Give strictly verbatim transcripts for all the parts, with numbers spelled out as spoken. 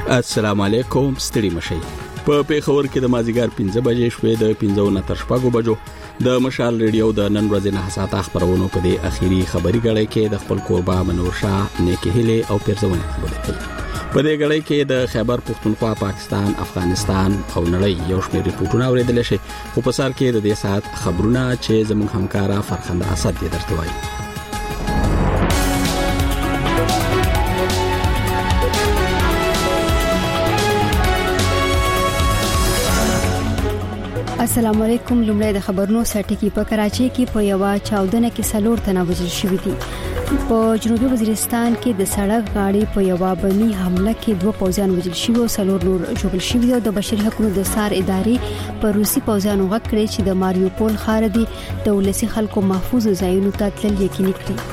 السلام علیکم، ستړي مشئ. په پیښور کې د مازیګر پنځه بجې شوې د پنځه نه تر شپږو بجو د مشال ریډیو د نن ورځې نه حساسه خبرونه په دې اخیری خبري غړې کې د خپل قربا منور شاه نیکی هله او پیرزونه خبرې کوي. په دې غړې کې د خیبر پختونخوا، پاکستان، افغانستان او نړۍ یو شمېر ریپورتونه اوریدل شي. خو په سر کې د دې ساعت خبرونه چې زموږ همکارا فرخنده اسد دې درته وایي. السلام علیکم. لومړی د خبرونو سرټکی په کراچۍ کې په یو چاودنه کې سلور تنه وژل شوي دي. په جنوبي وزیرستان کې د سړک غاړې په یو بمي حمله کې دوه پوځیان وژل شوي او سلور نور ژوبل شوي دي. د بشري حقوقو د سار ادارې په روسي پوځیانو غږ کړی چې د ماریوپول ښار دی د ولسي خلکو محفوظ ځایونو ته تلل یقیني کړي.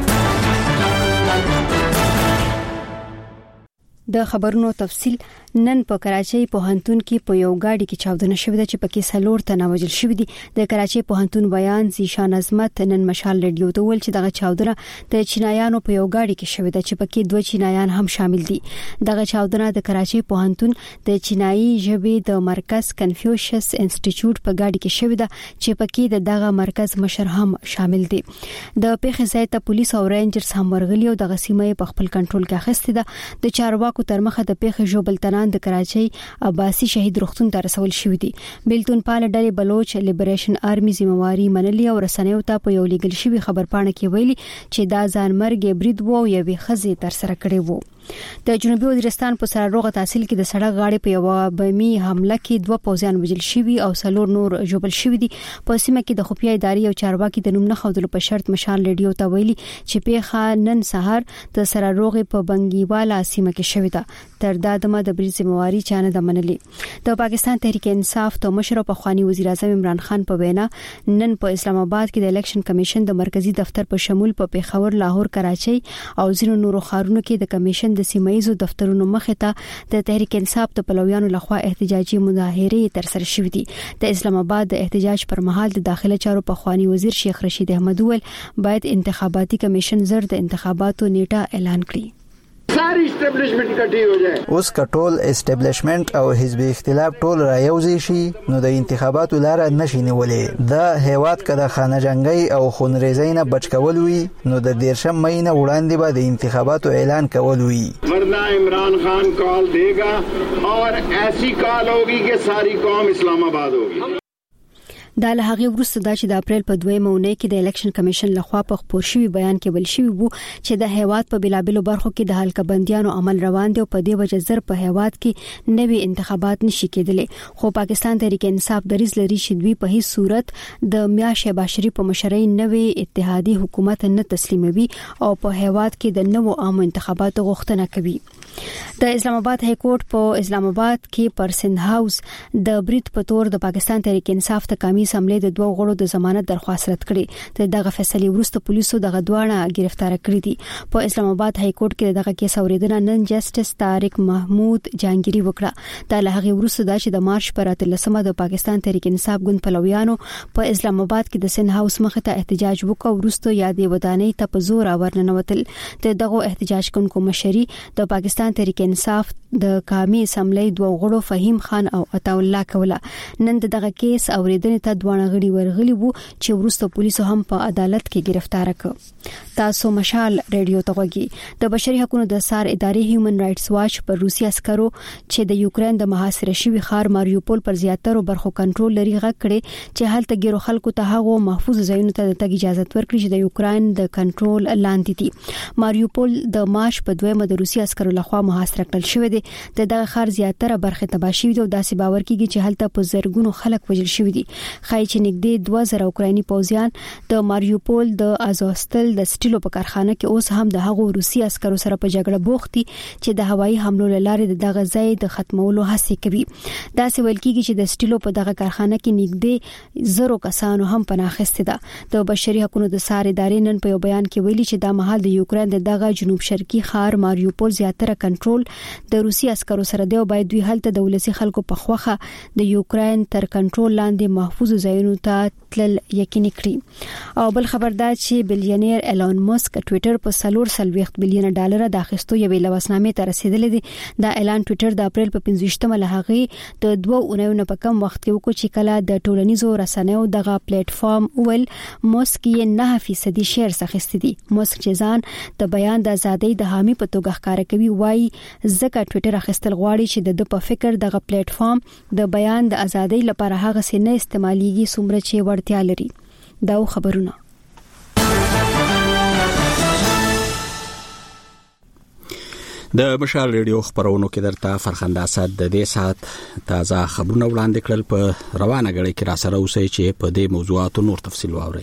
د خبرونو تفصیل. نن په کراچۍ پوهنتون کې په یو گاډي کې چاودنه شوې ده چې پکې سلور تنه وژل شوي دي. د کراچۍ پوهنتون بیان زیشان عظمت نن مشال ریډیو ته ویل چې دغه چاودنه د چینایانو په یو گاډي کې شوې ده چې پکې دوه چینایان هم شامل دي. دغه چاودنه د کراچۍ پوهنتون د چینایي ژبې د مرکز کنفیوشس انسټیټیوټ په گاډي کې شوې ده چې پکې د دغه مرکز مشر هم شامل دي. د پیښې ځای ته پولیس او رینجرز هم ورغلي او د غسیمې په خپل کنټرول کې اخیستې ده. د چارواکو تر مخه د پیښې جوبلتنان د کراچۍ عباسي شهید روغتون ته رسول شوې دي. بیلتون پال ډلې بلوچ لیبریشن آرمي ذمہواری منلي او رسنیو ته په یو لیګل شوی خبرپاڼه کې ویلي چې دا ځان مرګ برید وو او یوې خزې تر سره کړې وو. د جنوبي وزیرستان په سراروغه تحصیل کې د سړک غاړې په یو بمي حمله کې دوه پوځیان وژل شوي او سلور نور ژوبل شوي دي. په سیمه کې د خفیه ادارې او چارواکي د نوم نه ښودلو په شرط مشال ریډیو ته ویلي چې پیښه نن سهار د سراروغه په بنګیواله سیمه کې شوې ده. تر دا دمه د برید ذمہواری چانه د منلي. د پاکستان تحریک انصاف ته مشر او پخوانی وزیر اعظم عمران خان په وینا نن په اسلام آباد کې د الیکشن کمیشن د مرکزی دفتر په شمول په پیښور، لاهور، کراچۍ او ځینو نورو ښارونو کې د کمیشن د سیمایي دفترونو مخې ته د تحریک انصاف د پلویانو لخوا احتجاجي مظاهره تر سره شوې دي. د اسلام آباد د احتجاج پر مهال د داخله چارو پخوانی وزیر شیخ رشید احمد ول باید انتخاباتي کمیشن زر د انتخاباتو نیټه اعلان کړي. ساری اسټابلیشمنت کټي हो जाए. اوس کټول اسټابلیشمنت او حزب اختلاف ټول رايوځي شي نو د انتخاباتو لار نشي نیولې. د هیواد کده خانه جنگي او خونریزۍ نه بچ کول وي نو د دیرشم مې نه وړاندې به د انتخاباتو اعلان کول وي. ورنہ عمران خان کال دے گا اور ایسی کال ہوگی کہ ساری قوم اسلام آباد ہوگی. دا له هغه وروسته دا چې د اپریل په دویمه اونۍ کې د الیکشن کمیشن لخوا په خپور شوی بیان کې ویل شوی وو چې د هیواد په بلابلو برخو کې د حلقه بندیانو عمل روان دی او په دې وجه زر په هیواد کې نوي انتخابات نشي کېدلی. خو پاکستان تحریک انصاف دریځ لري چې دوی په هیڅ صورت د میا شهباز شریف په مشرۍ نوي اتحادي حکومت نه تسلیموي او په هیواد کې د نوو عام انتخاباتو غوښتنه کوي. د اسلام آباد های کورټ په اسلام آباد کې پر سند هاوس د برید په تور د پاکستان تحریک انصاف تکامي اسمبلی د دوه غړو د ضمانت درخواست رد کړي. د دغه فیصلې وروسته پولیسو دغه دواړه گرفتار کړي دي. په اسلام آباد های کورټ کې دغه کیس اوریدنه نن جسټس طارق محمود جانګيري وکړه. د لهغه وروسته دا چې د مارچ پر اتلسمه د پاکستان تحریک انصاف ګوند پلویانو په اسلام آباد کې د سند هاوس مخه ته احتجاج وکړ. وروسته یادې ودانۍ ته په زور ورننوتل. د دغه احتجاج کوونکو مشري د پاکستان تحریک انصاف د قومي اسمبلی دوه غړو فهیم خان او عطا الله کوله. نن دغه کیس اوریدنې ته دوه غړي ورغلي وو چې وروسته پولیسو هم په عدالت کې گرفتار کړ. تاسو مشال ریډیو ته غوږی. د بشري حقوقو د سار ادارې هیومن رائټس واچ پر روسي عسکرو چې د یوکرين د محاصره شوی ښار ماریوپول پر زیاتره برخو کنټرول لري غږ کړي چې هلته ګیرو خلکو ته هغه محفوظ ځایونو ته د تګ اجازه ورکړي چې د یوکرين د کنټرول لاندې دي. ماریوپول د مارچ په دویمه د روسي عسکرو لخوا محاصره کړل شوی دی. د دغه ښار زیاتره برخه تباه شوی دی او داسې باور کیږي چې هلته په زرګونو خلک وژل شوی دي. خای چې نږدې دوه زره اوکرایني پوځیان د ماریوپول د ازوستل د سټیلو په کارخانه کې اوس هم د هغو روسي عسکرو سره په جګړه بوخت دي چې د هوایي حملو لاره دغه ځای د ختمولو هڅه کوي. داسې ویل کیږي چې د سټیلو په دغه کارخانه کې نږدې زرو کسانو هم پناه اخیستې ده. د بشري حقوقو د سار ادارې نن په یو بیان کې ویلي چې دا مهال د یوکرين دغه جنوب شرقي ښار ماریوپول زیاتره زیاتره کنټرول د روسي عسکرو سره دی او باید دوی هلته د ولسی خلکو په خوخه د یوکرين تر کنټرول لاندې محفوظ ځایونو ته تل یقیني کړي. او بل خبر دا چې بلیونیر ایلان ماسک ټوئیټر په سلور سلويخت بلیون ډالر د اخیستو یوې لوسنامې ته رسیدلې دي. دا اعلان ټوئیټر د اپریل په پنځه مه لهغه د دوه اونیو نه په کم وخت کې وکړ چې کله د ټولنیزو رسنیو دغه پلیټ فارم ول ماسک یې نه فیصدي شیر اخیستي دي. ماسک چې ځان د بیان د ازادۍ د حامي په توګه ښکار کوي وایي ځکه ټوئیټر اخیستل غواړي چې د په فکر دغه پلیټ فارم د بیان د ازادۍ لپاره هغه څه نه استعماليږي څومره چې وړتیا لري. دا خبرونه د مشال ریډیو خبرونو کې درته فرخنده اسد د دې سات تازه خبرونه وړاندې کړل. په روانه غړي کې را سره اوسئ چې په دې موضوعاتو نور تفصیل واورئ.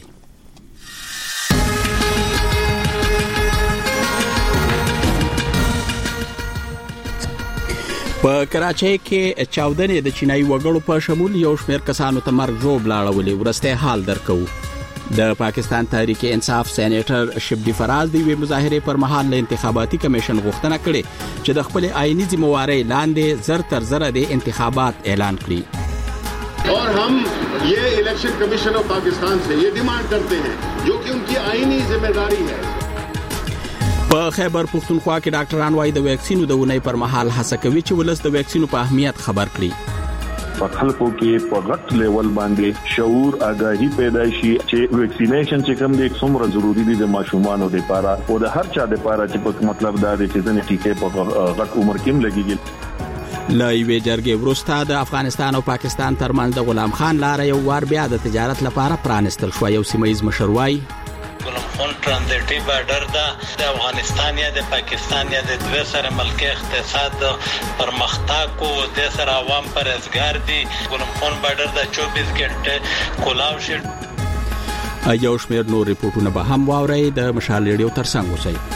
په کراچۍ کې چاودنې د چینایي وګړو په شمول یو شمېر کسانو ته مرګ ژوبل اړولې. ورسته حال درکو. د پاکستان تحریک انصاف سېنیټر شبلی فراز د وی مظاهره پر مهال له انتخاباتي کمیشن غوښتنه کړې چې د خپل آئینی ذمہواری لاندې زر تر زر د انتخابات اعلان کړي. और हम ये इलेक्शन कमीशन ऑफ पाकिस्तान से ये डिमांड करते हैं जो कि उनकी आईनी जिम्मेदारी है. په خیبر پختونخوا کې ډاکټران وايي د ویکسینو د ونې پر مهال هڅه کوي چې ولس د ویکسینو په اهمیت خبر کړي. په خلکو کې په غټ لیول باندې شعور آگاهی پیدا شي چې ویکسینیشن چې کوم د څومره ضروری دي د ماشومانو لپاره او د هر چا لپاره چې په مطلب دا دی چې ځنې ټیکې په غټ عمر کې لګیږي. لا یوې جرګې وروسته د افغانستان او پاکستان ترمنځ د غلام خان لار یو وار بیا د تجارت لپاره پرانستل شو. یو سیمایز مشروعي غلام خان ترانزیټي بارډر دا د افغانستان یا د پاکستان یا د دوه سره ملکی اقتصاد پرمختګ کو د سره عوام پر ازګار دي. غلام خان بارډر دا چوبیس غنټه کولاو شي. یو شمېر نور ریپورتونه به هم واوري. د مشال ریډیو ترڅنګ اوسئ.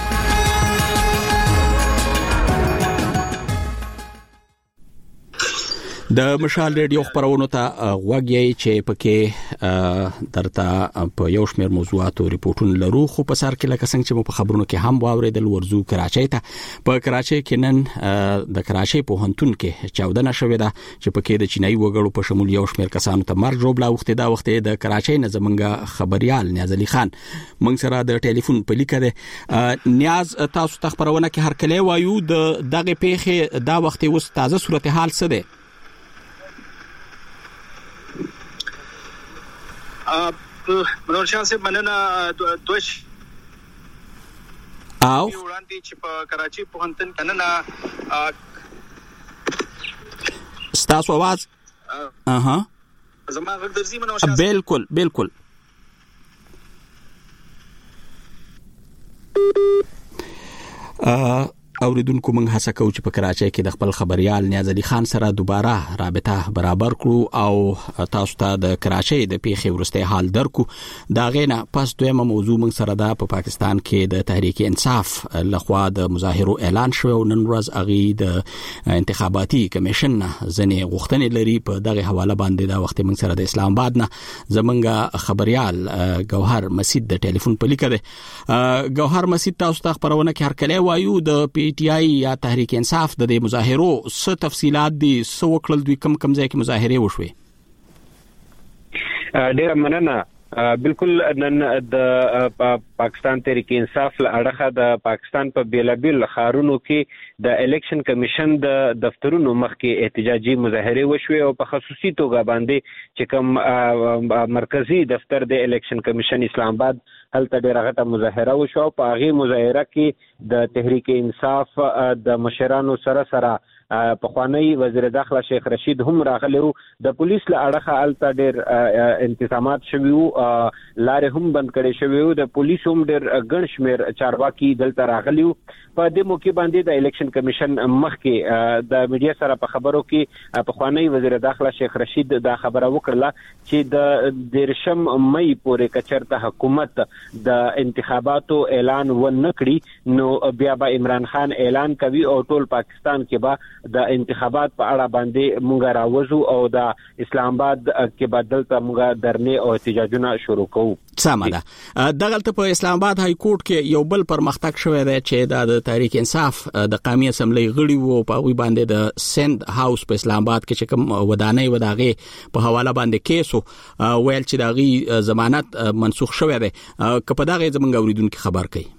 د مشال ریډیو خبرونو ته غوږی چې پکې درته په یو شمېر موضوعاتو ریپورتونه لرو خو په سر کې لکه څنګه چې په خبرونو کې هم واوریدل ورزو کراچۍ ته. په کراچۍ کې نن د کراچۍ پوهنتون کې چاودنه شوې ده چې پکې د چینایي وګړو په شمول یو شمېر کسانو ته مرګ ژوبل اوخته. دا وخت د کراچۍ نه زمونږ خبريال نیاز علي خان موږ سره د ټلیفون په لیکه ده. نیاز تاسو ته خبرونه کې هر کله وایو د دغه پیښه دا وخت اوس تازه صورتحال څه ده؟ منور شاه صاحب مننه. دوش او وړاندې چې په کراچۍ پوهنتون کې نن ستاسو आवाज اها زما غږ درځي منور شاه؟ بالکل بالکل. ا اوریدونکو موږ هڅه کوو چې په کراچۍ کې د خپل خبريال نیاز علي خان سره دوباره رابطه برابر کړو او تاسو ته د کراچۍ د پیښې ورسته حال درکو. دا غینه پس دویمه موضوع موږ سره ده. په پاکستان کې د تحریک انصاف لخوا د مظاهرو اعلان شو او نن ورځ اغي د انتخاباتي کمیشن ځنې غوښتنې لري. په دغه حواله باندې دا وخت موږ سره د اسلام آباد نه زمونږ خبريال ګوهر مسید د ټلیفون په لیکه ده. ګوهر مسید تاسو ته خبرونه کې هر کله وایو د پی ټی آی یا تحریک انصاف د دې مظاهرو څه تفصيلات دي څه وکړل دوی کم کم ځای کې مظاهره وشوي؟ ډیر مننه. بالکل نن د پاکستان تحریک انصاف له اړخه د پاکستان په بیلابل خارونو کې د الیکشن کمیشن د دفترونو مخ کې احتجاجي مظاهره وشوي او په خصوصي توګه باندې چې کوم مرکزی دفتر د الیکشن کمیشن اسلام آباد هلته ډیره غټه مظاهره وشو. په هغه مظاهره کې د تحریک انصاف د مشرانو سره سره په خوانی وزیر داخله شیخ رشید هم راغلی وو. د پولیس له اړخه الته ډېر انتظامات شوي وو، لارې هم بند کړي شوي وو. د پولیس هم ډېر ګڼ شمېر چارواکي دلته راغلي وو. په دې موقع باندې د الیکشن کمیشن مخکې د میډیا سره په خبرو کې په خوانی وزیر داخله شیخ رشید دا خبره وکړه چې د دیرشم مئی پورې کچرته حکومت د انتخاباتو اعلان ونه کړي نو بیا به عمران خان اعلان کوي او ټول پاکستان کې به د انتخابات په اړه باندې مونږ راوځو او د اسلام آباد کې بدل ته مونږ درنې او احتجاجونه شروع کوو. سمه ده. دغلته په اسلام آباد های کورټ کې یو بل پرمختګ شوی دی چې د تحریک انصاف د قومي اسمبلی غړي وو په غوي باندې د سند هاوس په اسلام آباد کې چې کوم ودانۍ وداغه په حواله باندې کیسو ویل چې دغه ضمانت منسوخ شوی دی. که په دغه زمونږ اوریدونکو خبر کړي.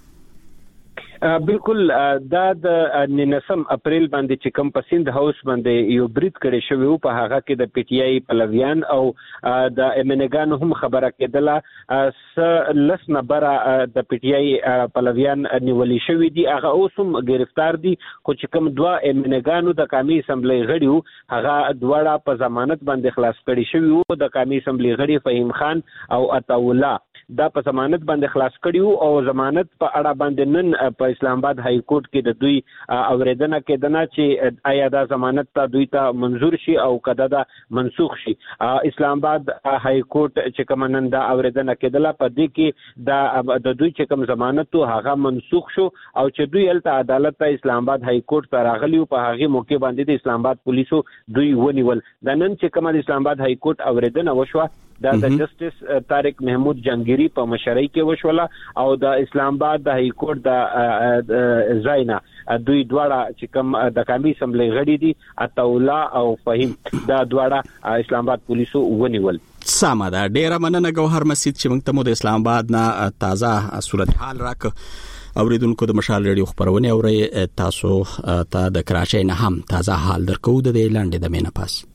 بالکل دا د ننسم اپریل باندې چې کوم په سند هاوس باندې یو بریټ کړي شوی او په هغه کې د پی ټی آی پلویان او د امنګان هم خبره کېدله س لس نبره د پی ټی آی پلویان نیولې شوی دي. هغه اوسم گرفتار دي خو چې کوم دوا امنګانو د قومي اسمبلی غړي هغه دواړه په ضمانت باندې خلاص کړي شوی او د قومي اسمبلی غړي فهیم خان او عطاءالله دا په ضمانت باندې خلاص کړیو او ضمانت په اړه باندې نن په اسلام آباد های کورټ کې د دوی اوریدنه کېدنه چې آیا دا ضمانت ته دوی ته منظور شي او کده دا منسوخ شي. اسلام آباد های کورټ چې کوم نن دا اوریدنه کېدله په دې کې دا د دوی چې کوم ضمانت هغه منسوخ شو او چې دوی الته عدالت ته اسلام آباد های کورټ ته راغلی په هغه موقع باندې د اسلام آباد پولیسو دوی ونیول. د نن چې کوم د اسلام آباد های کورټ اوریدنه وشوه دا د جسټس طارق محمود جنگيري په مشرۍ کې وشوله او د اسلام آباد د های کورټ د زاینا دوی دواړه چې کوم د قومي اسمبلی غړي دي عطاءالله او فهیم دا دواړه اسلام آباد پولیسو ونیول. سمه ده. ډیره مننه ګوهر مسجد چې موږ ته مو د اسلام آباد نه تازه صورتحال راک. اوریدونکو د مشال ریډیو خبرونه اوري تاسو ته د کراچۍ نه هم تازه حال درکو د لاندې د مینه پاس.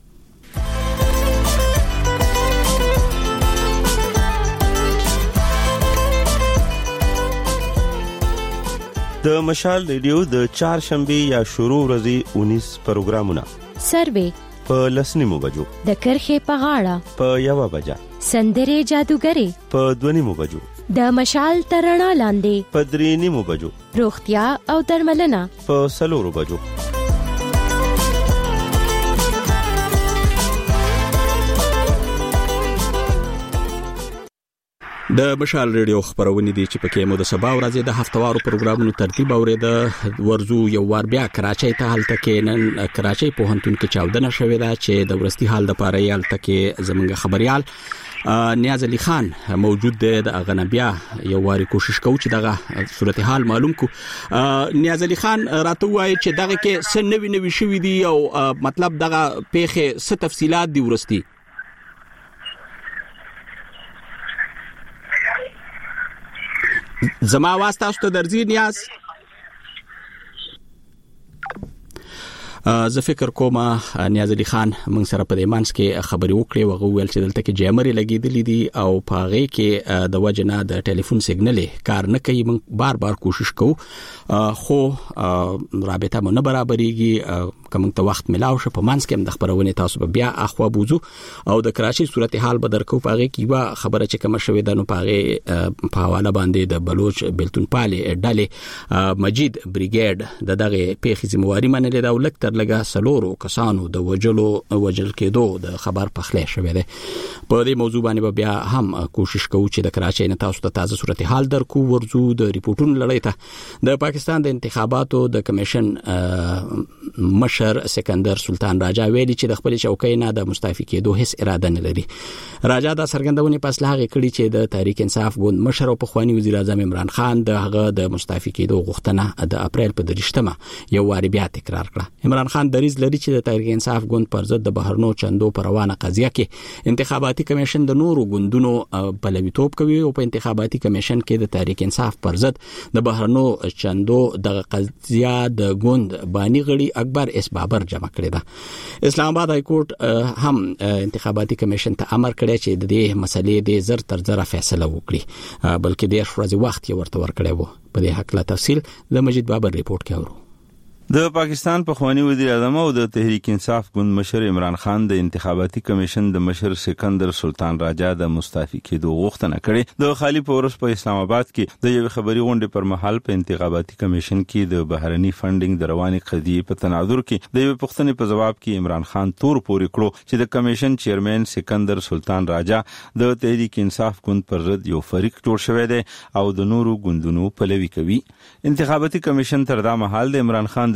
د مشال ریډیو د چهارشنبه یا شروع ورځې اونیس پروګرامونه سروې په لسنیمو بجو د کرخې په غاړه په یو بجا سندره جادوګری په دونیمو بجو د مشال ترڼا لاندې په درېنیمو بجو روغتیا او درملنه په سلورو بجو. د مشال ریډیو خبرونه دي چې پکې مو د سبا ورځې د هفتوارو پروګرامونو ترتیب اورېده. ورزو یو وار بیا کراچۍ ته حالت کې نن کراچۍ په هنتون کې چاودنه شوې ده چې د ورستي حال د پاره یال تکي زمونږ خبريال نیاز علي خان موجود دی. د اغنبیا یو واری کوشش کوي چې دغه صورتحال معلوم کو. نیاز علي خان راته وایي چې دغه کې څه نوي نوي شوي دي او مطلب دغه پیخه څه تفصيلات دي ورستي. زما واسطه است درځي نیاز. زه فکر کوم نیاز علي خان موږ سره په دې مانس کې خبري وکړې او غوول چې دلته کې جیمري لګېدلې دي او په هغه کې د وجنه د ټلیفون سیګنل کار نه کوي. موږ بار بار کوشش کوو خو رابطه مو نه برابرېږي. کوم ته وخت ملاو شو په مانس کې د خبرونه تاسو بیا اخوا بوزو او د کراچۍ صورتحال به درکو. په هغه کې وا خبره چې کوم شوې ده نو په هغه په حواله باندې د بلوچ بلتون پالې ډلې مجید بریګیډ د دغه پیخي ذمہواری منلې دا ولکتر لګه سلورو کسانو د وجلو وجل کېدو د خبر پخلې شوې ده. په دې موضوع باندې بیا هم کوشش کوو چې د کراچۍ نه تاسو ته تازه صورتحال درکو. ورزو د ریپورتونو لړۍ ته د پاکستان د انتخاباتو د کمیشن مشر سکندر سلطان راجا ویلي چې د خپل چوکۍ نه د مستعفي کېدو هیڅ اراده نه لري. راجا دا څرګندونه په اصلاح کړي چې د تحریک انصاف ګوند مشر او پخوانی وزیر اعظم عمران خان د هغه د مستعفي کېدو غوښتنه د اپریل په دریشتمه یو واری بیا تکرار کړه. عمران خان دریز لري چې د تحریک انصاف ګوند پر ضد د بهرنو چندو پر روانه قضیه کې انتخاباتي کمیشن د نورو ګوندونو بلويتوب کوي او په انتخاباتي کمیشن کې د تحریک انصاف پر ضد د بهرنو چندو د قضیه د ګوند بانی غړي اکبر اس بابر جمع کړی ده. اسلام آباد های کورټ هم انتخاباتي کمیشن ته امر کړی چې د دې مسلې د زر تر زر فیصله وکړي بلکې د ورځې وخت یې ورته ورکړی وو. په دې حق لا تفصیل د مجید بابر ریپورت کې اورو. د پاکستان پخوانی وزیر اعظم او د تحریک انصاف ګوند مشر عمران خان د انتخاباتي کمیشن د مشر سکندر سلطان راجا د مستعفي کېدو غوښتنه کړې. د خالی پورس په اسلام آباد کې د یو خبري غونډې پر مهال په انتخاباتي کمیشن کې د بهرني فندینګ د رواني قضیې په تناظر کې د یو پښتنې په جواب کې عمران خان تور پورې کړو چې د کمیشن چیرمن سکندر سلطان راجا د تحریک انصاف ګوند پر ضد یو فریق جوړ شوی دی او د نورو ګوندونو پلوي کوي. انتخاباتي کمیشن تر دا مهال د عمران خان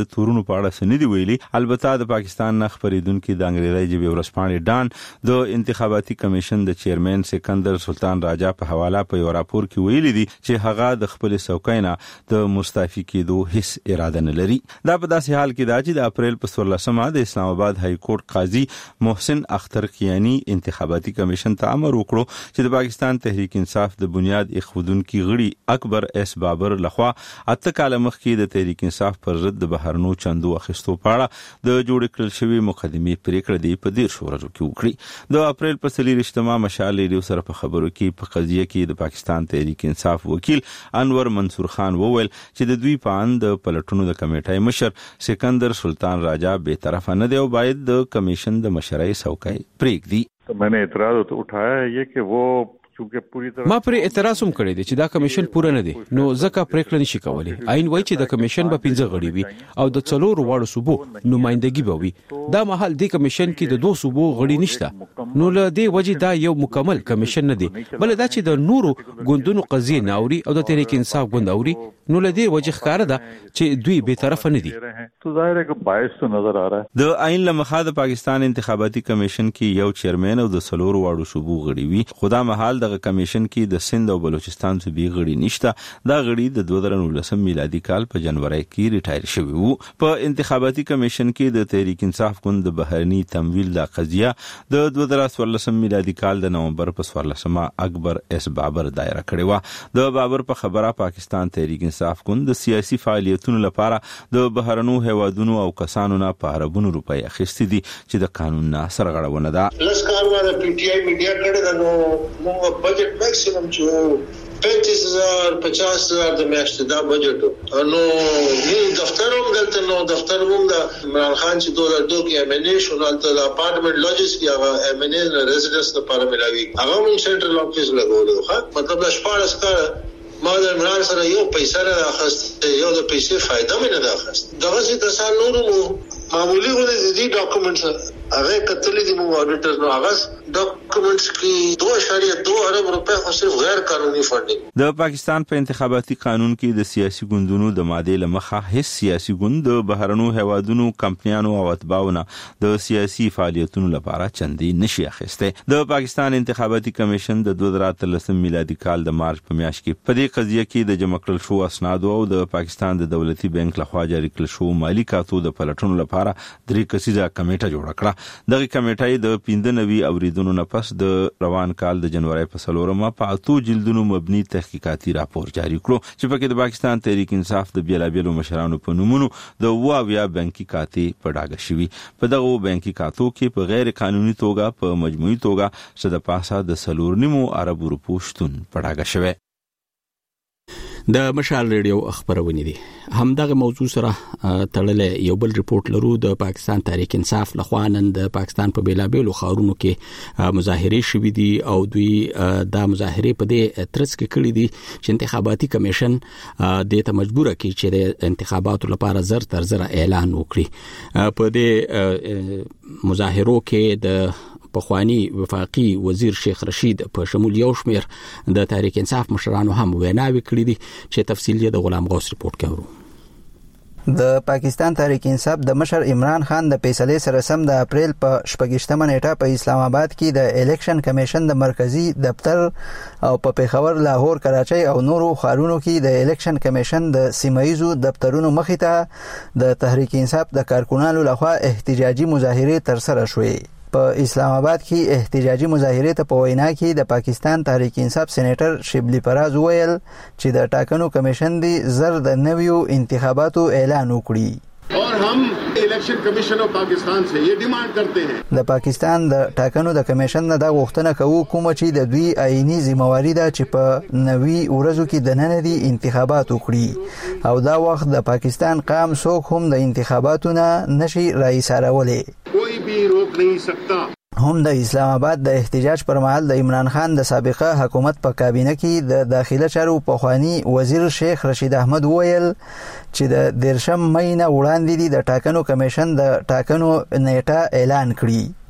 د تورونو په اړه سندي ویلي. البته د پاکستان نه خبرېدونکو د انګریزي ژبې ورسپانې ډان د انتخاباتي کمیشن د چیرمن سکندر سلطان راجا په حواله په یو راپور کې ویلي دي چې هغه د خپل څوکۍ نه د مستعفي کېدو هیڅ اراده نه لري. دا په داسې حال کې دا چې د اپریل په څوارلسمه د اسلام آباد های کورټ قاضي محسن اختر کیانی انتخاباتي کمیشن ته امر وکړو چې د پاکستان تحریک انصاف د بنیاد ایښودونکي غړي اکبر اس بابر لخوا اته کال مخکې د تحریک انصاف پر ضد د بهرنو چندو اخیستو په اړه د جوړ کړل شوی مقدمې پریکړه دی په ډیر شورو کې وکړي. د اپریل په څلور اجتماع مشال ریډیو سره په خبرو کې په قضیه کې د پاکستان تحریک انصاف وکیل انور منصور خان وویل چې د دوی په اند پلټونو د کمیټې مشر سکندر سلطان راجا بے طرف نه دی او باید د کمیشن د مشرۍ څوکۍ پریږدي. تو میں نے اعتراض اٹھایا ہے یہ کہ وہ ما پر اعتراض هم کړی دی چې دا کمیشن پوره نه دی نو ځکه پریکړه نشي کولی. عین وایي چې د کمیشن به پنځه غړي وي او د څلور واړو صوبو نمائندګي به وي. دا مهال د کمیشن کې د دوه صوبو غړي نشته نو له دې وجې دا یو مکمل کمیشن نه دی بل دا چې د نورو ګوندونو قضیه ناوري او د تحریک انصاف ګوند اوري نو له دې وجې ښکاره ده چې دوی به طرف نه دي. تو ظاهر ہے کہ باعث تو نظر آ رہا ہے. د عین لمخه د پاکستان انتخاباتي کمیشن کې یو چیرمن او د څلور واړو صوبو غړي وي. خدا مهال د کمیشن کې د سند او بلوچستان صوبې غړي نشته. دا غړي د دوه زره نولسم میلادي کال په جنوري کې ریټایر شوي وو. په انتخاباتي کمیشن کې د تحریک انصاف ګوند د بهرني تمویل د قضیه د دوه زره څوارلسم میلادي کال د نومبر په څوارلسمه اکبر اس بابر دایره کړې و. د بابر په خبره پاکستان تحریک انصاف ګوند د سیاسي فعالیتونو لپاره د بهرنو هیوادونو او کسانو نه په اربونو روپۍ اخیستې دي چې د قانون نه سرغړونه ده. لس کارونه پی ټی آی میډیا کړي دا نو موږ بجټ میکسیمم چې پینتیس هزار پچاس هزار د میاشتې دا بجټ نو نو دفتر هم دلته نو دفتر هم د عمران خان چې دوه هزار دوه کې ایم ان ای شو دلته د اپارټمنټ لوجز کې هغه ایم ان ای ریزیډنس لپاره ملاوي هغه هم سنټرل افیس لګولو. ښه مطلب د شپاړس کال ما د عمران سره یو پیسې نه اخیست یو د پیسې فائدہ مې نه اخیست. دغه څه کسان نورو معمولی غوډه دي ډاکومېنټس هغه کتلې دي مو اډیټر نو هغه ډاکومېنټس کې دوه اشاریه دوه ارب روپے خو صرف غیر قانوني فنډینګ. د پاکستان په انتخاباتي قانون کې د سیاسي ګوندونو د ماده لمخه هیڅ سیاسي ګوند د بهرنو هیوادونو کمپنیانو او اتباعونو د سیاسي فعالیتونو لپاره چندي نشي اخیسته. د پاکستان انتخاباتي کمیشن د دوه زره اتلسم میلادي کال د مارچ په میاشت کې په دې قضیه کې د جمع کړل شو اسناد او د پاکستان د دولتي بانک لخوا جاری کړل شو مالی کاتو د پلټونو لپاره درې کسیزه کمیټه جوړه کړه. دغه کمیټه د پنځه نوي اوریدونو نه پس د روان کال د جنوري په څلورمه په اتو جلدونو مبني تحقیقاتي راپور جاری کړو چې پکې د پاکستان تحریک انصاف د بیلابیلو مشرانو په نومونو د واویا بانکي کاتې په ډاګه شوی. په دغه بانکي کاتو کې په غیر قانوني توګه په مجموعي توګه شد پاسه د سلور نیمو عربو روپو شتون په ډاګه شوی. د مشال ریډیو خبرونه دي همدغه موضوع سره تړلې یو بل ریپورت لرو. د پاکستان تحریک انصاف لخوا نن د پاکستان په بیلابیلو ښارونو کې مظاهره شوې دي او دوی د مظاهره په دې ترڅ کې کړې دي چې انتخاباتي کمیشن د ته مجبور کړي چې د انتخاباتو لپاره زر تر زر اعلان وکړي. په دې مظاهرو کې د پخوانی وفاقي وزیر شیخ رشید په شمول یو شمیر د تحریک انصاف مشرانو هم ویناوي کړې دي چې تفصیل یې د غلام غوث ریپورت کوي. د پاکستان تحریک انصاف د مشر عمران خان د فیصلې سره سم د اپریل په شپږشتمه نیټه په اسلام آباد کې د الیکشن کمیشن د مرکزی دفتر او په پیښور، لاهور، کراچۍ او نورو ښارونو کې د الیکشن کمیشن د سیمایزو دفترونو مخې ته د تحریک انصاف د کارکونانو لخوا احتجاجي مظاهره ترسره شوې. په اسلام آباد کې احتجاجي مظاهره ته په وینا کې د پاکستان تحریک انصاف سېنیټر شبلی پراز ویل چې د ټاکنو کمیشن دی زر د نویو انتخاباتو اعلان وکړي اور हम इलेक्शन कमीशन ऑफ पाकिस्तान से ये डिमांड करते हैं. د پاکستان د ټاکنو د کمیشن نه دا غوښتنه کوي کوم چې د دوی آئینی ذمہواری ده چې په نوي ورځو کې د نن دي انتخابات وکړي او دا وخت د پاکستان قام څوک هم د انتخاباتو نه نشي راایسارولې. कोई भी रोक नहीं सकता. هم د اسلام آباد د احتجاج پر مهال د عمران خان د سابقه حکومت په کابینه کې د داخله چارو پخوانی وزیر شیخ رشید احمد ویل چې د دیرشم مې نه وړاندې د ټاکنو کمیشن د ټاکنو نیټه اعلان کړي.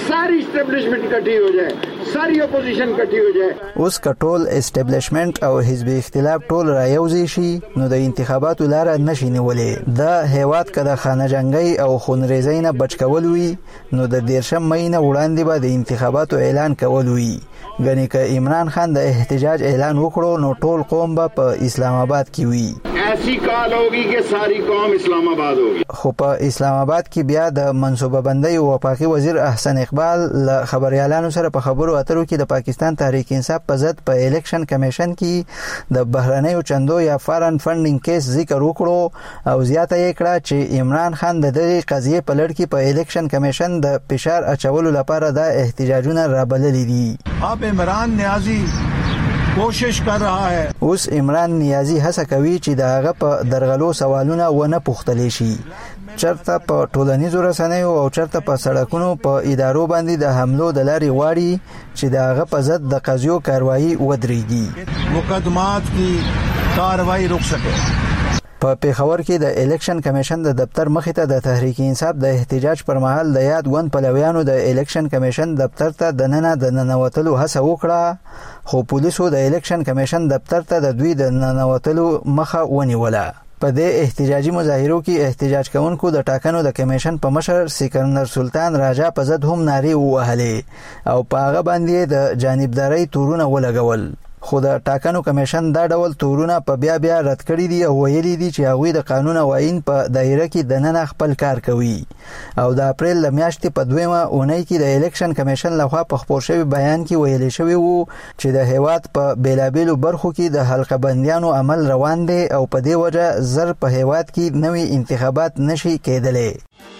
सारी इस्टेब्लिशमेंट इकट्ठी हो जाए, सारी अपोजिशन इकट्ठी हो जाए. اوس کټول اسټابلیشمنت او حزب اختلاف ټول رايوځي شي نو د انتخاباتو لار نشي نیولې. د هیواد کده خانه جنگي او خونریزۍ نه بچ کول وي نو د دیرشم مې نه وړاندې به د انتخاباتو اعلان کول وي. غني ک عمران خان د احتجاج اعلان وکړو نو ټول قوم به په اسلام آباد کې وي. ऐसी काल होगी कि सारी कौम इस्लामाबाद होगी. خو په اسلام آباد کې بیا د منصوبه بندۍ او وفاقي وزیر احسن اقبال له خبريالانو سره په خبرو اترو کې د پاکستان تحریک انصاف په ضد په الیکشن کمیشن کې د بهرنیو چندو یا فارن فندینګ کیس ذکر وکړو او زیاته یې کړه چې عمران خان د دې قضیې په لړ کې په الیکشن کمیشن د فشار اچولو لپاره د احتجاجونه رابللي دي. आप عمران نیازی کوشش کر رہا ہے. اوس عمران نیازی هڅه کوي چې د هغه په درغلو سوالونه ونه پوښتل شي. چرته په ټولنیزو رسنیو او چرته په سړکونو په ادارو باندې د حملو د لارې غواړي چې د هغه په ضد د قضیو کاروایی ودرېږي. مقدمات کی کاروایی رک سکے. په پیښور کې د الیکشن کمیشن د دفتر مخې ته د تحریک انصاف د احتجاج پر مهال د یاد ون پلویانو د الیکشن کمیشن دفتر ته د ننه د ننوتلو هڅه وکړه خو پولیسو د الیکشن کمیشن دفتر ته د دوی د ننوتلو مخه ونیوله. په دې احتجاجي مظاهرو کې احتجاج کوونکو د ټاکنو د کمیشن په مشر سکندر سلطان راجا په ضد هم نارې ووهلې او په هغه باندې د جانبداري تورونه ولګول. خو د ټاکنو کمیشن دا ډول تورونه په بیا بیا رد کړي دي او ویلي دي چې هغوی د قانون او آئین په دایره کې د نن خپل کار کوي. او د اپریل د میاشتې په دویمه اونۍ کې د الیکشن کمیشن لخوا په خپور شوی بیان کې ویل شوی وو چې د هیواد په بیلابیلو برخو کې د حلقه بندیانو عمل روان دی او په دې وجه زر په هیواد کې نوي انتخابات نشي کېدلی.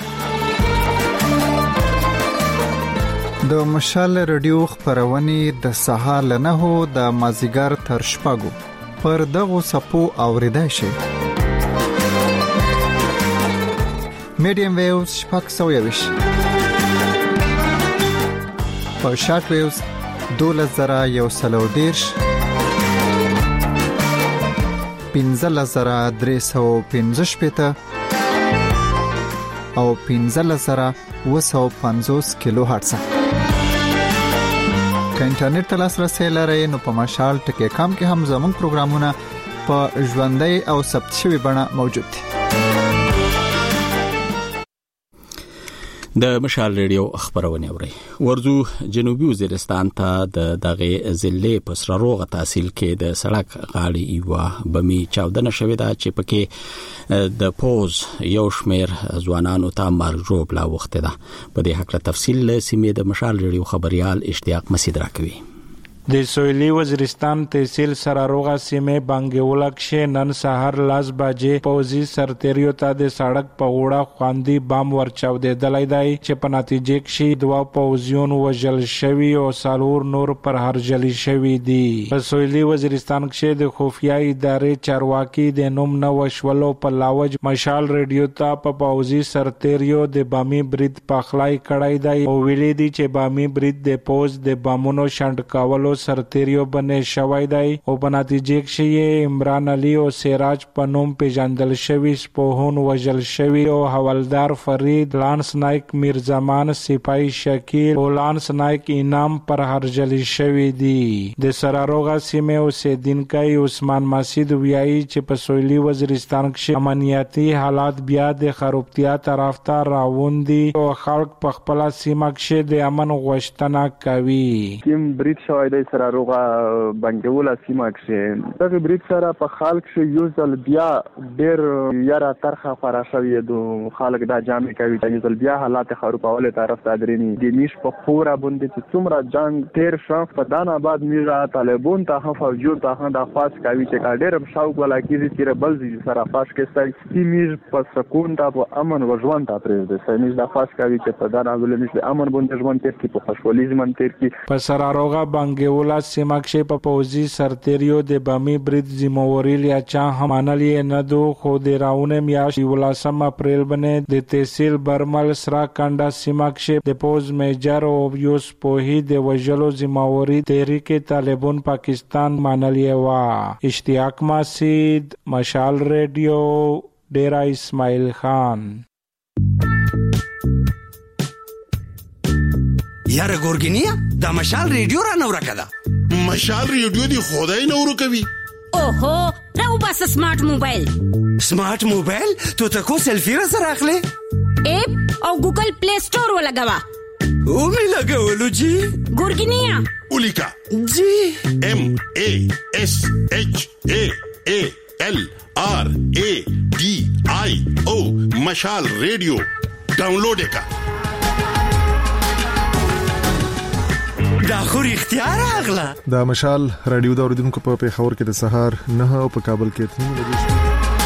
د مشال رادیو خبرونه د سهار لنهو د مازیګر تر شپږو پر دغه سپو اوریدای شي. میډیم ویوز شپږ سوه یوش په شارټ ویوز دولس زره یو سلو دیرش پنځلس زره درې سوه پنځه شپېته او پنځلس زره اوه سوه پنځوس کیلو هرتز. که انټرنیټ ته لاسرسی لرئ نو په مشال ټکی کام کې هم زموږ پروګرامونه په ژوندۍ او ثبت شوي بڼه موجود دي. د مشال ریډیو خبرونه اوري. ورزو جنوبي وزیرستان ته د دغه ضلع په سره روغه تحصیل کې د سړک غاړې یو بمي چاودنه شوې ده چې پکې د پوز یو شمیر ځوانانو ته مرګ جوړ لا وخت ده. په دې حق له تفصیل سیمې د مشال ریډیو خبريال اشتیاق مسعود راکوي. د سویلی وزیرستان تحصیل سراروغه سیمه بانګولا کې نن سحر لاس باجې پوزي سرتریو ته د سړک په وړه خواندي بام ورچاو د دلای دی چې په نتیجه کې دوا پوزیون وجل شوی او سالور نور پر هرجلی شوی دی. په سویلی وزیرستان کې د خفیه ادارې چارواکي د نوم نو وشولو په لاوج مشال ریډیو ته په پوزي سرتریو د بامي برید پخلای کړای دی او ویلي دی چې بامي برید د پوز د بامونو شند کاولو سرتریو بنې شوی دی او په نتیجه کې عمران علي او سراج په نوم پیژندل شوی سپوهون وجل شوی او حوالدار فرید لانس نایک میرزمان سپای شکیل او لانس نایک انعام پر هرجلی شوی دی. د سراروغه سیمه اوسیدونکو عثمان مسعود ویایي چې په سویلی وزیرستان کې امنیتي حالات بیا د خرابتیا طرف ته روان دي او خلک په خپل سیمه کې د امن غوښتنه کوي. کیم برید شوی دی سراروغه بنګولا سیمه کې دغه برید سره په خلک کې یو ځل بیا ډېر یاره ترخه خورا شوی دو خلک دا جامې کوي چې یو ځل بیا حالات خرابواله طرف ته درېنی د میش په خورا باندې چې څومره جنگ تیر شو په دان آباد میرا طالبون ته هم فوجو ته هم د خاص کوي چې ډېر شاوق ولا کیږي چې بل زی سره پاش کې ستای میش په سکون ته په امن او ژوند ته پرې ده سمیش د خاص کوي چې په دان آباد میش د امن باندې ژوند تیر کې په خوشحالي ژوند تیر کې په سراروغه بنګ ولا سیمه کې په پوزي سرتریو د بامي برید ذمہواری لیا چا همانلی نه دو خو د راونه میاش ولاسم اپریل باندې د تحصیل برمل سرا کاندا سیمه کې د پوز میجر او یوس پوهی د وجلو ذمہواری تحریک طالبان پاکستان مانلی وا. اشتیاق مسعود مشال ریډیو ډیرا اسماعیل خان. یاره ګورګینیا دا مشال ریډیو را نور کده مشال ریډیو دی خدای نور کوي اوهو راو بس سمارټ موبایل سمارټ موبایل ته ته کو سلفي را سره اخلي اپ او ګوګل پلی سٹور ولګوا او می لګولو جی ګورګینیا اولیکا جی ام ا اس اچ ا ا ال آر ا ډي آی او مشال ریډیو ډاونلوډ کا دا خو اختیار اغلا دا مشال رادیو دا اوریدونکو په پیښور کې د سهار نه او په کابل کې تنو بجې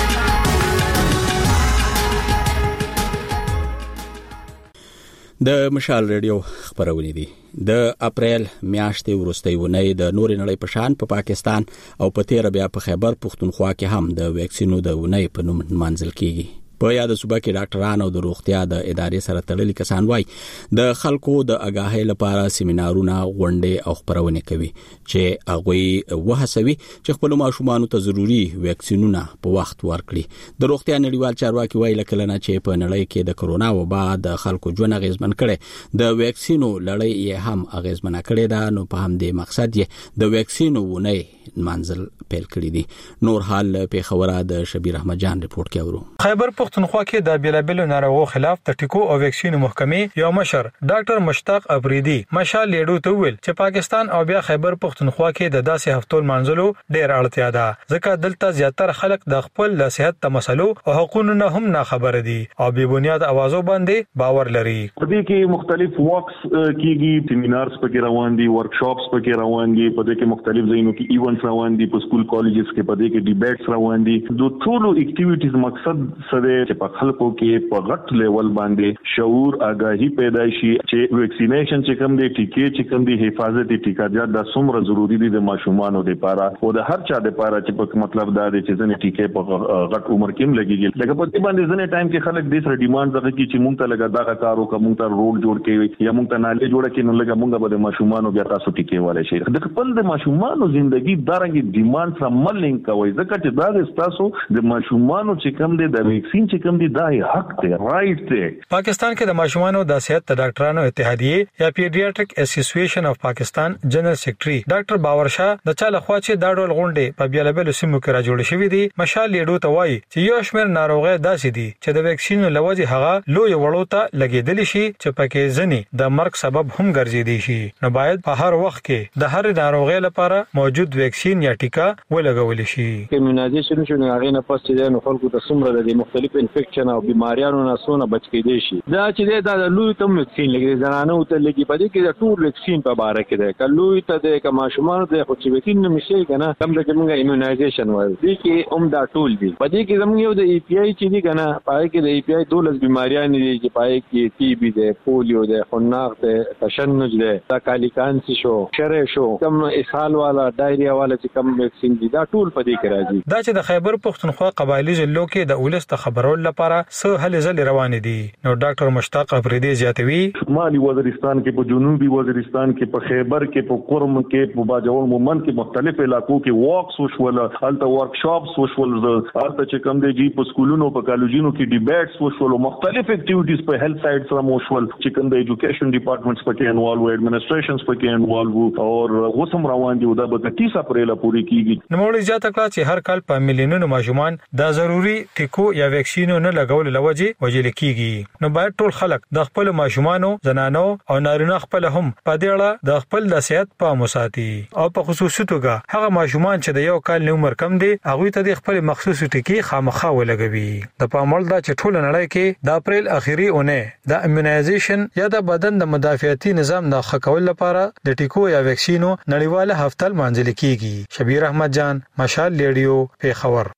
د مشال رادیو خبرونه دي د اپریل میاشتې وروستۍ ونې د نور نړۍ په شان په پا پاکستان او په تیر بیا په خیبر پختونخوا کې هم د ویکسینو د ونې په نوم منځل کیږي په یاد صوبه کې ډاکټرانو او د روغتیا د ادارې سره تړلي کسان وای د خلکو د اگاهۍ لپاره سیمینارونه غونډې او خبرونه کوي چې هغه وهڅوي چې خپل ماشومان ته ضروری ویکسینونه په وخت ورکړي د روغتیا نړیوال چارواکي وایي لکه نه چې په نړۍ کې د کرونا وبا د خلکو ژوند غیزمن کړي د ویکسینو لړۍ یې هم غیزمن کړي دا نو په هم د مقصد یې د ویکسینو ونه منزل پیل کړی دي نور حال په خوره د شبیر احمد جان رپورت کوي خیبر پختونخوا کې د بیلابل ناروغو خلاف د ټیکو او ویکسینو محکمې یو مشر ډاکټر مشتاق ابریدي مشال لیډو ته ویل چې پاکستان او بیا خیبر پختونخوا کې د داسې هفتول منځلو ډېر اړتیا ده ځکه دلته زیاتره خلک د خپل د صحت د مسلو او حقوقو نه هم نه خبر دي او بې بنیاد اوازو باندې باور لري په دې کې مختلف واکس کېږي سیمینارز پکې روان دي ورکشاپس پکې روان دي په دې کې مختلف ځایونو کې ایونټس روان دي په سکول کالجز کې په دې کې ډیبیټس روان دي د ټولو اکټیویټیز مقصد سره چې په خلکو کې په غټ لیول باندې شعور آگاهی پیدا شي چې ویکسینیشن چې کوم دی ټیکې چې کوم دی حفاظتي ټیکاجات د څومره ضروری دي د ماشومانو لپاره او د هر چا لپاره چې په مطلب دا دی چې ځنې ټیکې په غټ عمر کې لګیږي لکه په دې باندې ځنې ټایم کې خلک دې سره ډیماند دغه کې چې مونږ ته لګا دا کارو کوم مونږ ته روډ جوړ کړي یا مونږ ته نالې جوړ کړي نو لګا مونږ به د ماشومانو بیا تاسو ټیکې والے شي د خپل د ماشومانو ژوندۍ دارنګ ډیماند سره ملنګ کوي ځکه چې دا تاسو د ماشومانو چې کوم دی د ویکسین چې کوم دی دا حق دی رائټ دی پاکستان کې د ماشومانو د صحت د ډاکټرانو اتحادیه یا پیډیاټریک اسوسییشن اف پاکستان جنرال سیکریټري ډاکټر باور شاه د چا لخوا چې دا ډول غونډې په بیلابل سیمو کې را جوړې شوې دي مشال لیډو ته وایي چې یو شمېر ناروغي داسې دي چې د ویکسین لوجه هغه لوی وړو ته لګیدل شي چې پکې ځنی د مرګ سبب هم ګرځېدي شي نو باید په هر وخت کې د هر ناروغي لپاره موجود ویکسین یا ټیکا ولګول شي ایمونایزیشن شنو هغه نه پس چې نو خلکو ته څومره د مختلف انفیکشن او بیماریانو نه سونه بچ کېدي شي دا چې دا لوی تم ویکسین لګي زنانه او ته لګي پدې کې د ټول ویکسین په اړه کې ده کلوې ته د کماشومان د خو چې ویکسین نشي کنه کوم د کومه ایمونایزیشن وایي دي کې هم دا ټول دي پدې کې زموږ یو د ای پی آی چې دي کنه پای کې د ای پی آی دولس بیماریاں دي چې پای کې ټي بي ده پولیو ده خناق ده تشنج ده دا کالیکانسی شو شره شو کوم اسهال والا ډایریا والا چې کوم ویکسین دي دا ټول پدې کې راځي دا چې د خیبر پختونخوا قبایلی ضلعو کې د اولست خبرول لپاره څه هلې ځلې روان دي نو ډاکټر مشتاق افریدي زیاتوي شمالي وزیرستان کې په جنوبي وزیرستان کې په خیبر کې په قرم کې په باجوړ مومن کې مختلف علاقو کې واکس وشول هلته ورکشاپس وشول هلته چې کوم دی په سکولونو په کالجونو کې ډیبیټس وشول مختلف اکټیویټیز په هیلث سایډ سره وشول چې کوم د ایجوکیشن ډپارټمنټس پکې انوالو ایڈمنسټریشنز پکې انوالو او وسم روان دي دا به تیس اپریل پورې کیږي نو موږ زیاته کړه چې هر کال په میلیونونو ماشومان دا ضروری ټیکو یا ویکسینو نه لګول لوجه وجل کیږي نو باید ټول خلک د خپل ماشومانو زنانو او نارینه خپل هم په دې اړه د خپل د صحت په مساتي او په خصوصي توګه هغه ماشومان چې د یو کال عمر کم دي هغه ته د خپل مخصوص ټکی خامخا ولګوي د پامل دا چې ټول نړۍ کې د اپریل اخیری اونۍ د ایمونایزیشن یا د بدن د مدافعتي نظام د ښه لپاره د ټیکو یا ویکسینو نړیواله هفته منځل کیږي شبیر احمد جان مشال لیډیو پیښور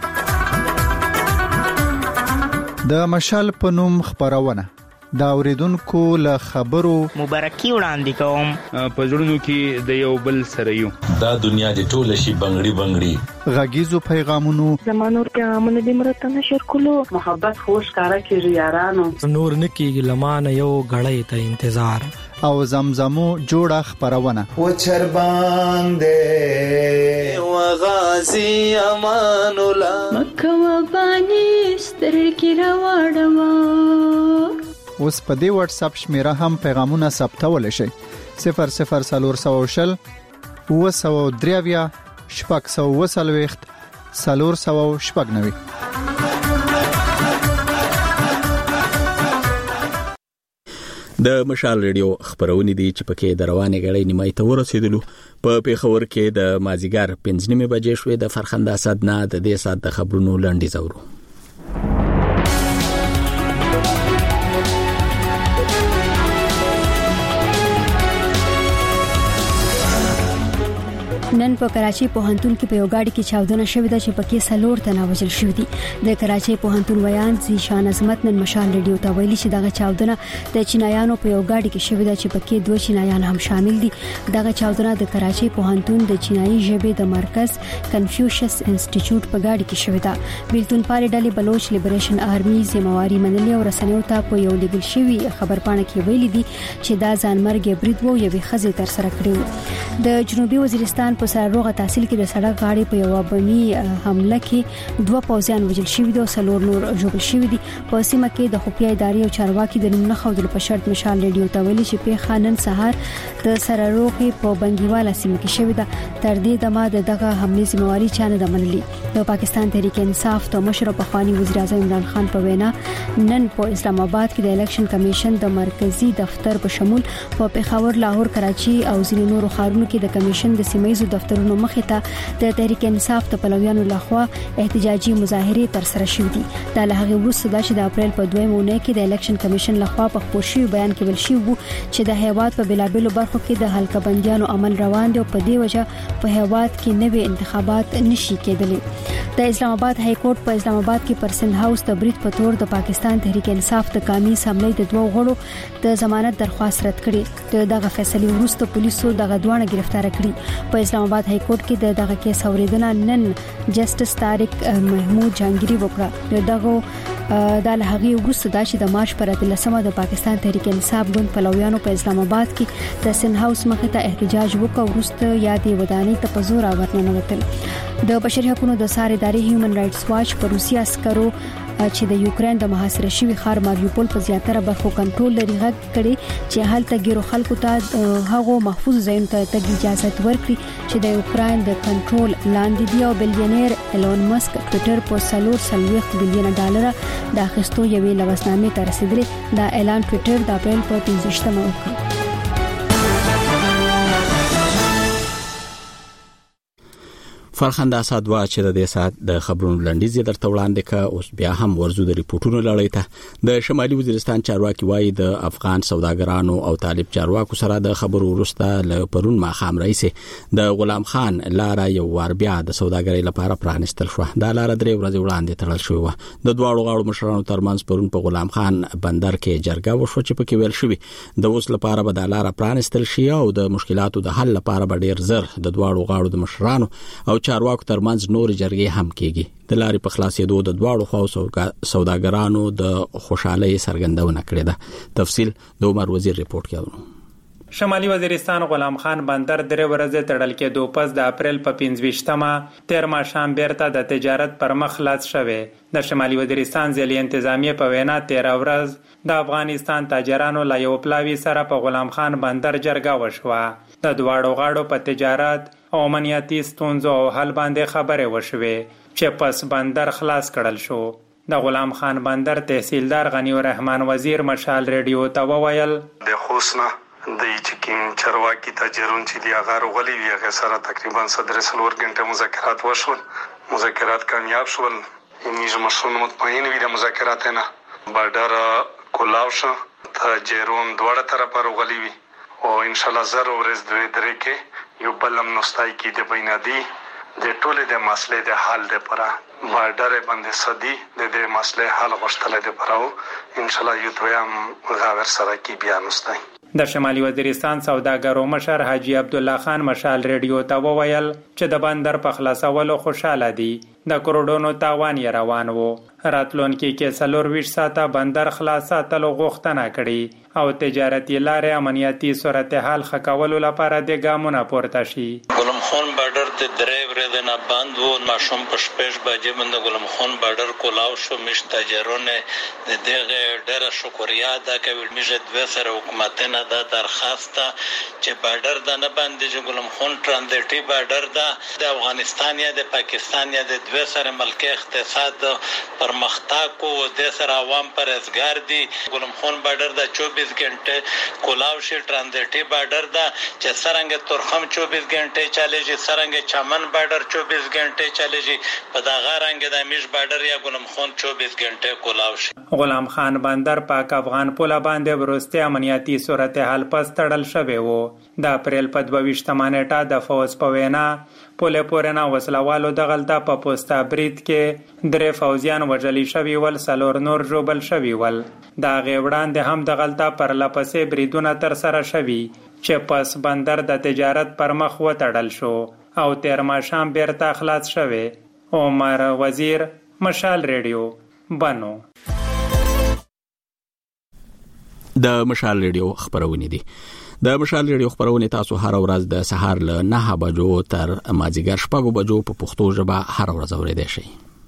د مشال په نوم خبرونه دا اوریدونکو له خبرو مبارکي وړاندې کوم په ژوندونو کې د یو بل سره یو دا دنیا د ټول شي بنگړي بنگړي غږیزو پیغامونو زمانور پیغامونه د مرته نشر کولو محبت خوش کارا کیږي یارانو نور نکیږي لمانه یو غړې ته انتظار او زمزمو جوړه خبرونه و چربان دې و غازی امان الله مکه و بانی ستر کی راوړم اوس په دې واتس اپ شمیره هم پیغامونه ثبتول شي صفر صفر سلور سو شل و سو دریویا شپږ سو وسلويخت سلور سو شپږ نوي. د مشال ریډیو خبرونه دي چې پکې د روانې غړې نیمای ته ورسېدلو. په پیښور کې د مازیګر پنځه نیمه بجې شوې. د فرخنده اسد نه د دې سات د خبرونو لاندې زورو. نن په کراچي پوهنتون کې په یو گاډي کې چاودنه شوې ده چې پکې سلور تنه وژل شوي دي. د کراچي پوهنتون ویان زیشان عظمت نن مشال ریډیو ته ویلي چې دغه چاودنه د چینایانو په یو گاډي کې شوې ده چې پکې دوه چینایان هم شامل دي. دغه چاودنه د کراچي پوهنتون د چینایي ژبې د مرکز کنفیوشس انسټیټیوټ په گاډي کې شوې ده. بیلتون پالي ډلې بلوچ لیبریشن آرمي ذمہواری منلي او رسنیو ته په یو لیګل شوی خبرپاڼه کې ویلي دي چې دا ځانمرګ برید وو یوې خزې تر سره کړو. د جنوبي وزیرستان په سرروغه تحصیل کې د سړک غاړې په یو بمي حمله کې دوه پوځیان وژل شوي دي او څلور نور ژوبل شوي دي. په سیمه کې د خفیه ادارې او چارواکي د نوم نه ښودلو په شرط مشال ریډیو ته ویلي چې پیښه نن سهار د سرروغې په بنګیواله سیمه کې شوې ده. تر دې دمه دغه حملې ذمہواری چا نه ده منلې. د پاکستان تحریک انصاف د مشر پخوانی وزیر اعظم عمران خان په وینا نن په اسلام آباد کې د الیکشن کمیشن د مرکزی دفتر په شمول په پیښور، لاهور، کراچي او ځینو نورو ښارونو کې د کمیشن د سیمایي دفترونو مخې ته د تحریک انصاف د پلویانو لخوا احتجاجي مظاهره تر سره شوې دي. دا له هغه وروسته چې د اپریل په دویمه اونۍ کې د الیکشن کمیشن لخوا په خپور شوی بیان کې ویل شوی وو چې د هیواد په بلابلو برخو کې د حلقه بندیانو عمل روان دی او په دې وجه په هیواد کې نوې انتخابات نشي کېدلی. د اسلام آباد های کورټ په اسلام آباد کې پر سند هاوس د برید په تور د پاکستان تحریک انصاف د قومي اسمبلی د دوه غړو د ضمانت درخواست رد کړي. دغه فیصله وروسته پولیسو دغه دوه گرفتار کړي. په اسلام آباد های کورټ کې دغه کیس اوریدنه نن جسټس طارق محمود جهانگیری وکړه. دغه د لهغي وروسته د چې د مارچ پر اتلسمه د پاکستان تحریک انصاف ګوند پلویانو په اسلام آباد کې د سند هاوس مخې ته احتجاج وکړ. وروسته یادې ودانۍ ته په زور ورننوتل. د بشري حقوقو د ساري ادارې هیومن رائټس واچ په روسي عسکرو چې د یوکرين د محاصره شوی ښار ماریوپول په زیاتره برخو کنټرول لري غږ کړي چې هلته ګیرو خلکو ته هغه محفوظ ځایونو ته تګ اجازه ورکړي چې د یوکرين د کنټرول لاندې دی. او بلیونیر ایلون ماسک ټوئیټر په سلور سلويخ بلیون ډالر د اخیستو یوې لوسنامې ته رسیدلی. دا اعلان ټوئیټر د اپریل په پنځه وکړ. فرخنده اسد وا چې د دې سات د خبرونو لنډیز درته وړاندې کا. اوس بیا هم ورزو د ریپورتونو لړۍ ته. د شمالي وزیرستان چارواکي وایي د افغان سوداګرانو او طالب چارواکو سره د خبرو وروسته ل پرون ماخام رئیس د غلام خان لاره یو ور بیا د سوداګرۍ لپاره پرانستل شو. دا لاره درې ورځې وړاندې تړل شو. د دواړو غاړو مشرانو ترمنځ پرون په غلام خان بندر کې جرګه وشو چې پکې ویل شوی د اوس لپاره به د لاره پرانستل شي او د مشکلاتو د حل لپاره به ډیر زر د دواړو غاړو د مشرانو او چارواکو ترمنځ نور جرګې هم کېږي. د لارې په خلاصېدو د دواړو خواو سوداګرانو د خوشحالۍ څرګندونه کړې ده. تفصیل د عمر وزیر ریپورت کې. شمالي وزیرستان غلام خان بندر درې ورځې تړل کېدو پس د اپریل په پنځه تیر ماښام بیرته د تجارت پر مخ خلاص شوه. د شمالي وزیرستان ځلې انتظامیه په وینا تیر ورځ د افغانستان تاجرانو لا یو پلاوی سره په غلام خان بندر جرګه وشوه. د دواړو غاړو په تجارت او امنیتي ستونزو او حل باندې خبرې وشوې چې پس بندر خلاص کړل شو. د غلام خان بندر تحصیلدار غنی الرحمن وزیر مشال ریډیو ته وویل د خوسنا د چکین چرواکی تاجرون چې دی هغه غولې وی هغه سره تقریبا صدر سلور غنټه مذاکرات وشول. مذاکرات کامیاب شول. یمنیز مسئول مطمئن وی د مذاکرات نه بارډر کولاوشه تاجرون دوړه طرفه غولې وی او ان شاء الله زر ورځ دوی درې کې یو بلم نوستای کې د بینادي د ټولې د مسلې د حل لپاره بارډر باندې سدي د دې مسلې حل غوښتل دي پراو ان شاء الله یو دویم غاور سره کې بیان وستای. د شمالي وزیرستان سوداګرو مشر حاجی عبد الله خان مشال ریډیو ته وویل چې د بندر په خلاصولو خوشاله دي. د کروڑونو تاوان یې روان وو. راتلونکي کې څلور ویشت ساعته بندر خلاص ساتلو غوښتنه کړې. او تجارتي لارې امنیتي صورتحال ښه کولو لپاره د ګامونه پورته شي. ګلم خان بارډر د درې ورځې نه بند و، ماشوم په شپږ بجې باندې ګلم خان بارډر کولاو شو. مش تاجرونه د دغه ډېره شکریا ادا کوي. میشه دوه سره حکومتونه دا درخواست چې بارډر د نه باندې چې ګلم خان ترانزیټي بارډر دا د افغانستان یا د پاکستان یا د دوه سره ملک اقتصاد پرمختګ کو د سره عوام پرهیزګار دي. ګلم خان بارډر دا چوبیس घंटे कोलाव से ट्रांजिटी बॉर्डर दा चसरंगे तुरखम चौबीस घंटे चलेगी, सरंगे चमन बॉर्डर चौबीस घंटे चलेगी, पदागा रंगे दामिश बॉर्डर या गुलाम खान चौबीस घंटे कोलाव से. غلام خان بندر پاک افغان پوله باندې ورسته امنیتي صورتحال پس تړل شوی وو. د اپریل په دوه ویشتمه نیټه د فوز په وینا پوله پورنه وسلوالو دغلطه په پوسټا برید کې درې فوزیان وژل شوی ول، سلور نور جوبل شوی ول. دا غوړان د هم دغلطه پر لپسې بریدونه تر سره شوی چې پس بندر د تجارت پر مخ وتړل شو او تیر ماشام بیرته خلاص شوی. عمر وزیر، مشال ریډیو، بنو. د مشال ریډیو خبرونه دي. د مشال ریډیو خبرونه تاسو هر ورځ د سهار له نه بجو تر مازیګر شپږ بجو په پښتو ژبه هر ورځ اورېدای شئ.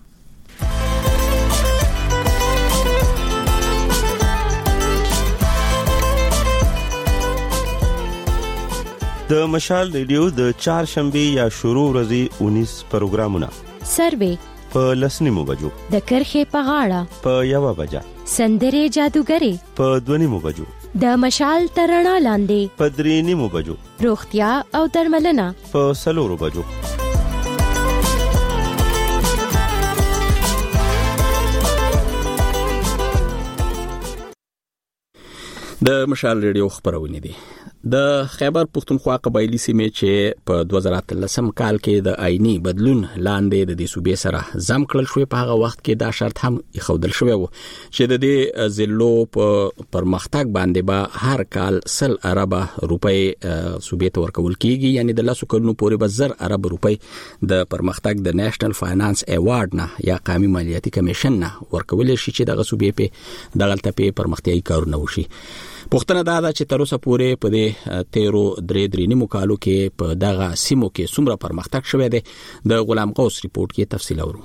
د مشال ریډیو د چهارشنبه یا شروع ورځې اونیس پروګرامونه سروې په لسنیمو بجو، د کرخې په غاړه په یوه بجه، سندرې جادوګرې په دونیمو بجو، د مشال ترڼا لاندې په درېنیمو بجو، روغتیا او درملنه په څلورو بجو. د مشال ریډیو خبرونه دي. د خیبر پختونخوا قبایلی سیمې چې په دوه زره اتلسم کال کې د آئینی بدلون لاندې د دې صوبې سره زم کړل شوی، په هغه وخت کې دا شرط هم ایښودل شوی و چې د دې ضلعو په پرمختګ باندې به هر کال سل اربه روپۍ صوبې ته ورکول کیږي، یعنی د لسو کلونو پورې به زر اربه روپۍ د پرمختګ د نېشنل فاینانس ایوارډ نه یا قومي مالیاتي کمیشن نه ورکول شي چې دغه صوبې په دغلطه په پرمختیايي کارونه وشي. پښتنه دا ده چې تر اوسه پورې په دې تیرو درې درې نیمو کالو کې په دغه سیمو کې څومره پرمختګ شوی دی. د غلام غوث ریپورت کې تفصیل اورو.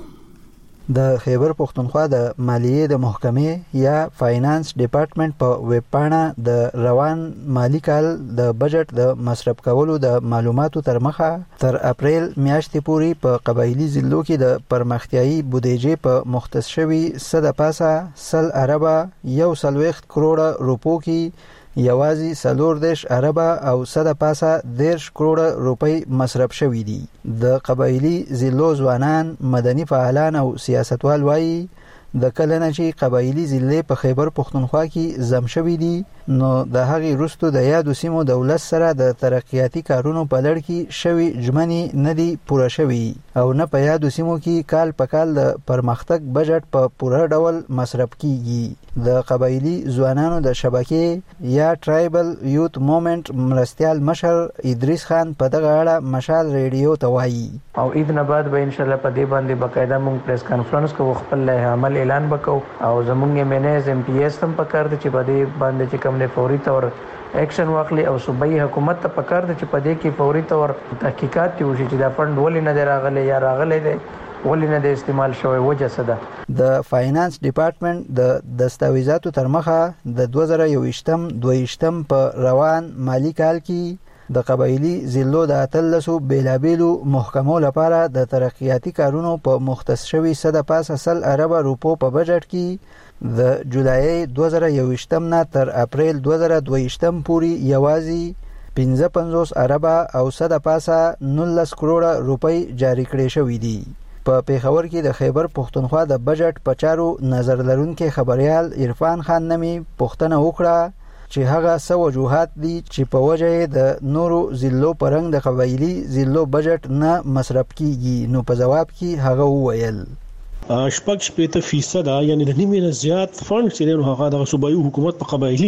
د خیبر پختونخوا د مالیې د محکمې یا فاینانس ډپارټمنټ په ویب پاڼه د روان مالی کال د بجټ د مصرف کولو د معلوماتو تر مخه تر اپریل میاشتې پورې په قبایلی ضلعو کې د پرمختیايي بودیجې په مختص شوي څه د پاسه سل اربه یو سلويخت کروڑه روپو کې یوازې څلور دېرش اربه او څه د پاسه دېرش کروڑه روپۍ مصرف شوي دي. د قبایلی ضلعو ځوانان، مدني فعالان او سیاستوال وایي د کله نه چې قبایلی ضلعې په خیبر پختونخوا کې زم شوي دي نو د هغې وروسته د یادو سیمو د ولس سره د ترقیاتي کارونو په لړ کې شوي ژمنې نه دي پوره شوي او نه په یادو سیمو کې کال په کال د پرمختګ بجټ په پوره ډول مصرف کیږي. د قبایلی ځوانانو د شبکې یا ټرایبل یوت موومنټ مرستیال مشر ادریس خان په دغه اړه مشال ریډیو ته وایي. او عید نه بعد به ان شاء الله په دې باندې باقاعده موږ پریس کانفرنس کوو، خپل له عمل اعلان وکړو او زموږ مینیز ایم پی ایس هم پکار دي چې په دې باندې چې کوم نه فوري تور ایکشن واخلي او صوبایي حکومت ته پکار دي چې په دې کې فوري تور تحقیقات وشي چې دا فند ولې نه راغلي یا راغلي دي ولې نه د استعمال شوی وجه څه ده. د فاینانس ډپارټمنټ د دستاویزاتو تر مخه د دوه زره یوویشتم دوهویشتم په روان مالی کال کې د قبایلی ضلعو د اتلسو بیلابیلو محکمو لپاره د ترقیاتي کارونو په مختص شوي څه د پاسه سل اربه روپو په بجټ کې د جولای دوه زره یوویشتم نه تر اپریل دوه زره دوهویشتم پورې یوازې پنځه پنځوس اربه او څه د پاسه نولس کروڑه روپۍ جاری کړې شوي دي. په پیښور کې د خیبر پختونخوا د بجټ په چارو نظر لرونکي خبريال عرفان خان نمی پښتنه وکړه چې هغه څه وجوهات دي چې په وجه د نورو ضلعو پرنګ د قبایلی ضلعو بجټ نه مصرف کیږي. نو په جواب کې هغه وویل شپږ شپېته فیصد یعنی د نیمه نه زیات فند چې نو هغه د صوبایي حکومت په قبایلی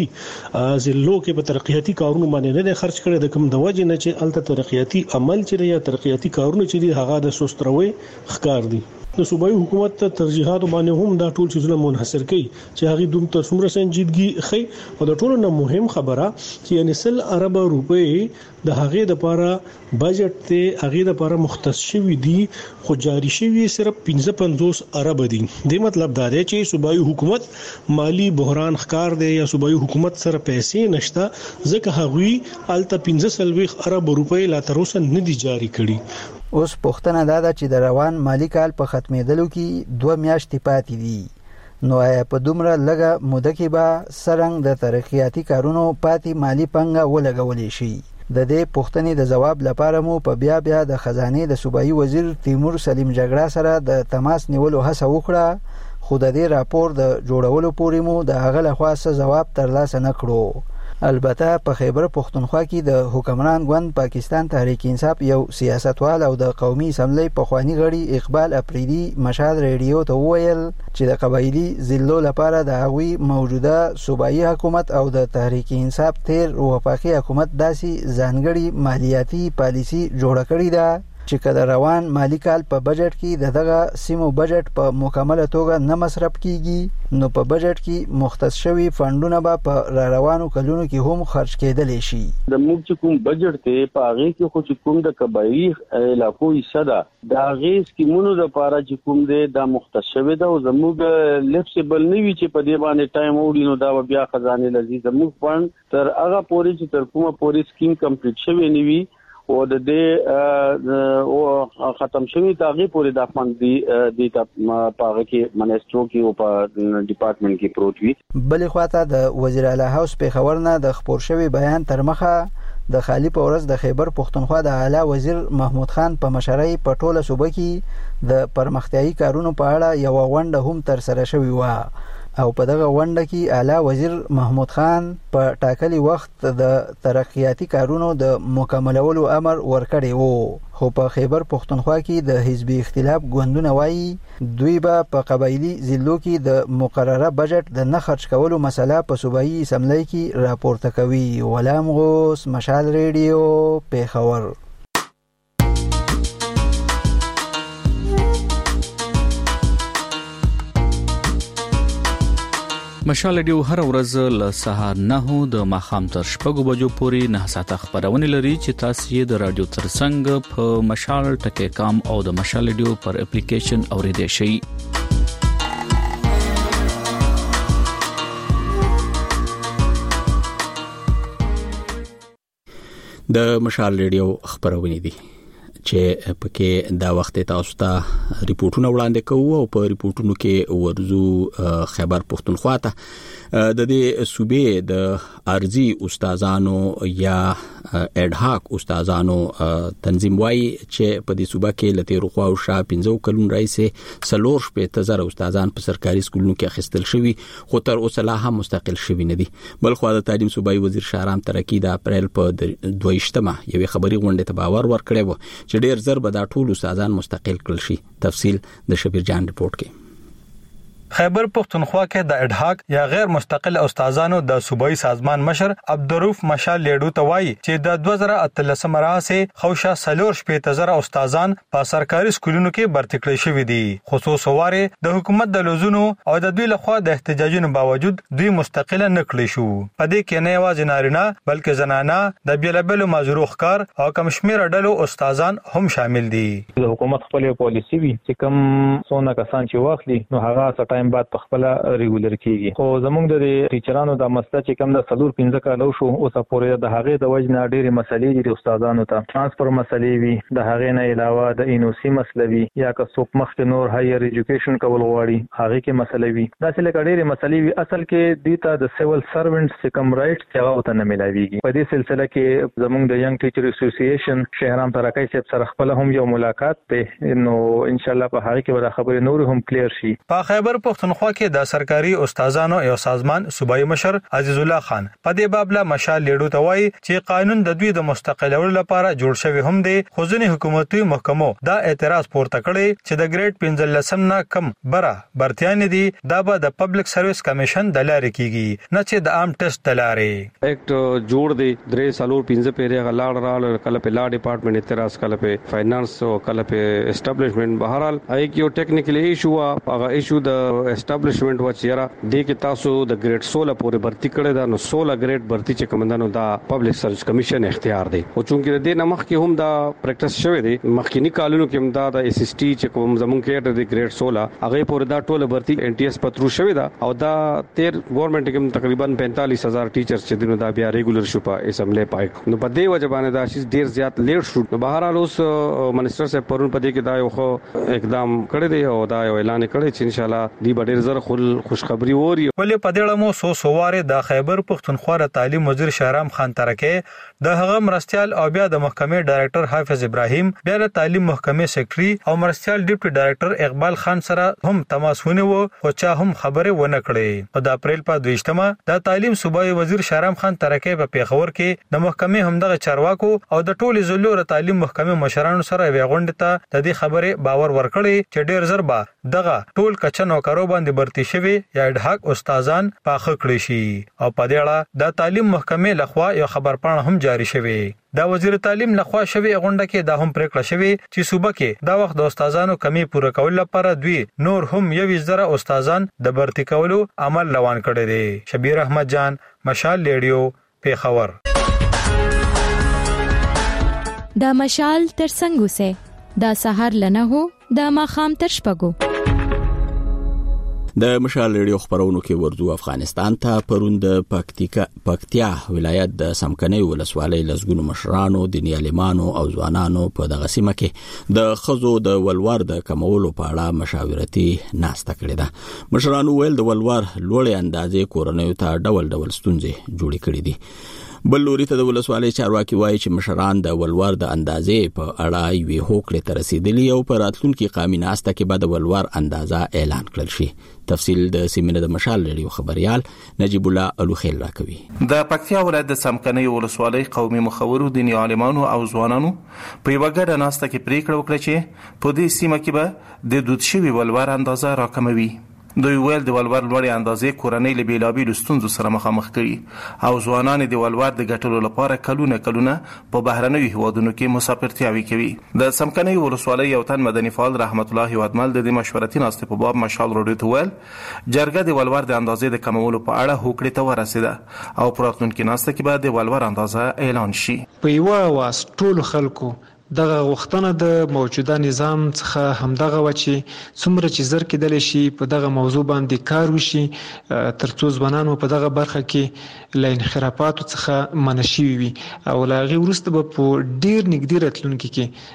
ضلعو کې په ترقیاتي کارونو باندې نه خرج کړي د کوم د وجه نه چې الته ترقیاتي عمل چې یا ترقیاتي کارونه چې هغه د سستروي ښکار دي. د صوبایي حکومت ترجیحات باندې هم دا ټول څیزونه منحصر کړي چې هغه دوم تر څومره سنجیدګي خي او د ټولو نه مهم خبره چې یعنی سل ارب روپے د هغه د لپاره بجټ ته هغه د لپاره مختص شوی دی خو جاری شوی صرف پنځه پنځوس ارب دي د مطلب دا دی چې صوبایي حکومت مالی بحران ښکار دی یا صوبایي حکومت سره پیسې نشته ځکه هغه الته پنځه سلويخ ارب روپے لا تر اوسه نه دي جاری کړي اوس پښتنه دا ده چې د روان مالی کال په ختمېدلو کې دوه میاشتې پاتې دي نو آیا په دومره لږه موده کې به سرنګ د ترقیاتي کارونو پاتې مالی پنګه ولګولې شي د دې پوښتنې د جواب لپاره مو په بیا بیا د خزانه د صوبایي وزیر تیمور سلیم جګړه سره د تماس نیولو هڅه وکړه خو د دې راپور د جوړولو پورې مو د هغه لخوا څه جواب ترلاسه نه کړو البته په خیبر پښتونخوا کې د حکمران ګوند پاکستان تحریک انصاف یو سیاستوال او د قومي اسمبلی پخوانی غړي اقبال اپریدي مشال ریډیو ته وویل چې د قبایلی ضلعو لپاره د هغوی موجوده صوبایي حکومت او د تحریک انصاف تیر وفاقي حکومت داسې ځانګړي مالیاتي پالیسي جوړه کړې ده چې کله روان مالی کال په بجټ کې دغه سیمو بجټ په مکمله توګه نه مصرف کیږي نو په بجټ کې مختص شوی فندونه به په را روانو کلونو کې هم خرج کېدل شي د موږ چې کوم بجټ ته په هغه کې خو چې کوم د قبایلی علاقو حصہ ده دا غي سکیمونو د لپاره چې کوم دی دا مختص شوی ده او زموږ لیفسیبل نه وی چې په دې باندې ټایم وړي نو دا بیا خزانه لذي زموږ فند تر هغه پورې چې تر کومه پورې سکیم کمپلیټ شوی نه وي او د دې او ختم شوی تاغي پورې د فند دی د پاغه کې منیسټرو کې او په ډپارټمنټ کې پروت وي بلې خواته د وزیر اعلی هاوس په خبرنه د خبر شوی بیان تر مخه د خالی په ورځ د خیبر پښتونخوا د اعلی وزیر محمود خان په مشرۍ په ټوله صوبه کې د پرمختیايي کارونو په اړه یو غونډه هم تر سره شوی و او په دغه غونډه کې اعلی وزیر محمود خان په ټاکلي وخت د ترقیاتي کارونو د مکملولو امر ورکړی وو خو په خیبر پښتونخوا کې د حزبي اختلاف ګوندونه وایي دوی به په قبایلی ضلعو کې د مقرره بجټ د نه خرج کولو مسله په صوبایي اسمبلی کې راپورته کوي غلام غوث مشال ریډیو پیښور مشال ډیو هر ورځ له سهار نه د ماخام تر شپږو بجو پورې نه ساعته خبرونه لري چې تاسو یې د رادیو ترڅنګ په مشال ټکی کام او د مشال ډیو پر اپلیکیشن اوریدئ شئ د مشال ریډیو خبرونه دي چې پکې دا وخت تاسو ته ریپورتونه وړاندې کوو او په ریپورتونو کې ورزو خیبر پښتونخوا ته د دې صوبې د ارزي استادانو یا اډ هاک استادانو تنظیم وایي چې په دې صوبې کې لته روخوا او شا پنځو کلون رئیس سلور شپې تزر استادان په سرکاري سکولونو کې اخیستل شوی خو تر اوسه لا هم مستقل شوی نه دي بل خو د تعلیم صوبایي وزیر شهرام ترکی د اپریل په دویشتمه یوې خبري غونډه ته باور ورکړی و چې ډیر زر به دا ټول استادان مستقل کړل شي تفصیل د شبیر جان رپورت کې خیبر پښتونخوا کې د اډهاک یا غیر مستقل استادانو د صوبایي سازمان مشر عبدالروف مشال لیډو توای چې د دوه زره اتلسم راهسه خوشا سلور شپې تزر استادان په سرکاري سکولونو کې برتی کړی شوی دي خصوص واره د حکومت د لوزونو او د دوی لخوا د احتجاجونو باوجود دوی مستقله نکړي شو په دې کې نه یوازې نارینه بلکې زنانه د بیلابل مازورو ښکار او کم شمیر ډلو استادان هم شامل دي د حکومت خپل پالیسی وی چې کوم څونه کسان چې واخلي نو هغه بعد په خپل ریګولر کیږي خو زموږ د ټیچرانو د مسله چې کوم د سلور پنځه کالو شو او سپورې د هغه د وجنه ډېری مسلې دي استادانو ته ترانسفر مسلې وي د هغه نه علاوه د انوسی مسلې وي یا که څوک مخکې نور هایر ایجوکیشن کول غواړي هغه کې مسلې وي دا چې لکه ډېری مسلې وي اصل کې دیتا د سیول سروینټس چې کوم رائټس هغه ته نه ملاويږي په دې سلسله کې زموږ د ینګ ټیچر اسوسییشن شهرام ترکای صاحب سره خپل هم یو ملاقات ته نو ان شاء الله په هغه کې ودا خبرې نور هم کلیر شي په خیبر پښتونخوا کې د سرکاري استادانو یو سازمان صوبایي مشر عزیز الله خان په دې باب له مشال لیډو ته وایي چې قانون د دوی د مستقلولو لپاره جوړ شوی هم دی، خو ځینې حکومتي محکمو دا اعتراض پورته کړی چې د ګریډ پنځلسم نه کم بره برتیان دي دا به د پبلک سرویس کمیشن د لارې کیږي نه چې د عام ټیسټ د لارې. اکټ جوړ دی درې سالور پنځه پیری غلاړ را کله په لا ډپارټمنټ اعتراض کله په فاینانس او کله په اسټابلیشمنت بهرحال ایک یو ټیکنیکل ایشو وا هغه ایشو د اسټابلیشمنت و چیرې د کې تاسو د ګریډ سولہ پورې برتی کړی دا نو سولہ ګریډ برتی چې کمندانو دا پبلک سرویس کمیشن اختیار دی او چونکه د دې نمخ کې هم دا پریکټس شوی دی مخکینی کالونو کې هم دا د اس اس ټي چې کوم زمون کې د ګریډ سولہ هغه پورې دا ټوله برتی ان ټي اس پترو شوی دا او دا تیر ګورنمنت کې تقریبا پینتالیس هزار ټیچرز چې دینو دا بیا ریګولر شو په اسمبلی پای نو په دې وجه باندې دا شي ډیر زیات لیټ شو نو بهرحال اوس منسٹر صاحب پرون په دې کې دا یو خو اقدام کړی دی او دا یو اعلان کړی چې ان شاء الله دی ډیر زر خوشخبری ووري. ولې په دې اړه مو سو سواره د خیبر پښتونخوا تعلیم وزیر شهرام خان ترکه د هغه مرستيال او بیا د محکمې ډایریکټر حافظ ابراهیم بیا د تعلیم محکمې سیکریټري او مرستيال ډیپټي ډایریکټر اقبال خان سره هم تماسونه وو او چا هم خبره ونه کړې. په د اپریل په دویشتمه د تعلیم صوبایي وزیر شهرام خان ترکه په پیښور کې د محکمې همدغه چارواکو او د ټولي زلور تعلیم محکمې مشرانو سره وی غونډه ته د دې خبره باور ورکړي چې ډیر زر به دغه ټول کچن او کارو باندې برتی شوی یا ډهاک استادان پاخه کړی شي او په دې اړه د تعلیم محکمې لخوا یو خبر پاڼه هم جاری شوی. دا وزیر تعلیم لخوا شوی غونډه کې دا هم پریکړه شوی چې صوبه کې دا وخت د استادانو کمی پوره کول لپاره دوی نور هم یو زره استادان د برتی کولو عمل روان کړی دی. شبیر احمد جان، مشال ریډیو، پیښور. دا مشال تر څنګه سه دا سحر لنه هو دا ماخام تر شپګو. د مشال ریډیو خبرونو کې ورځو افغانستان ته پرون د پکتیکا پکتیا ولایت د سمکنۍ ولسوالۍ لزګونو مشرانو، دیني عالمانو او ځوانانو په دغه سیمه کې د خزو د ولور د کمولو په اړه مشاورتي ناسته کړې ده. مشرانو ویل د ولور لوړې اندازې کورنیو ته ډول ډول ستونزې جوړې کړې دي. بل لوري ته د ولسوالۍ چارواکي وایي چې مشران د ولور د اندازې په اړه یوې هوکړې ته رسیدلي او په راتلونکي قامي ناسته کې به د ولور اندازه اعلان کړل شي. تفصیل د سیمینه د مشال ریډیو خبريال نجیب الله الوخیل راکوي. د پکتیا ولایت د سمکنۍ ولسوالۍ قومي مخورو، دیني عالمانو او ځوانانو په یوه ګډه ناسته کې پریکړه وکړه چې په دې سیمه کې به د دود شوي ولور اندازه راکموي. دوی ویل د ولور لوړې اندازې کورنۍ له بیلابیلو ستونزو سره مخامخ کړي او ځوانان د ولور د ګټلو لپاره کلونه کلونه په بهرنیو هیوادونو کې مسافرتیاوي کوي. د سمکنۍ ولسوالۍ یو تن مدني فعال رحمت الله وادمل د مشورتي ناستې په باب مشال ریډیو ته ویل جرګه د ولور د اندازې د کمولو په اړه هوکړې ته ورسېده او په راتلونکي ناسته کې به د ولور اندازه اعلان شي. په یوه واس ټول خلکو دغه وختونه د موجوده نظام څخه همدغه و چې څومره چې زر کېدلی شي په دغه موضوع باندې کار وشي ترڅو ځوانانو په دغه برخه کې له انحرافاتو څخه منع شوي وي او له هغې وروسته به په ډېر نږدې راتلونکي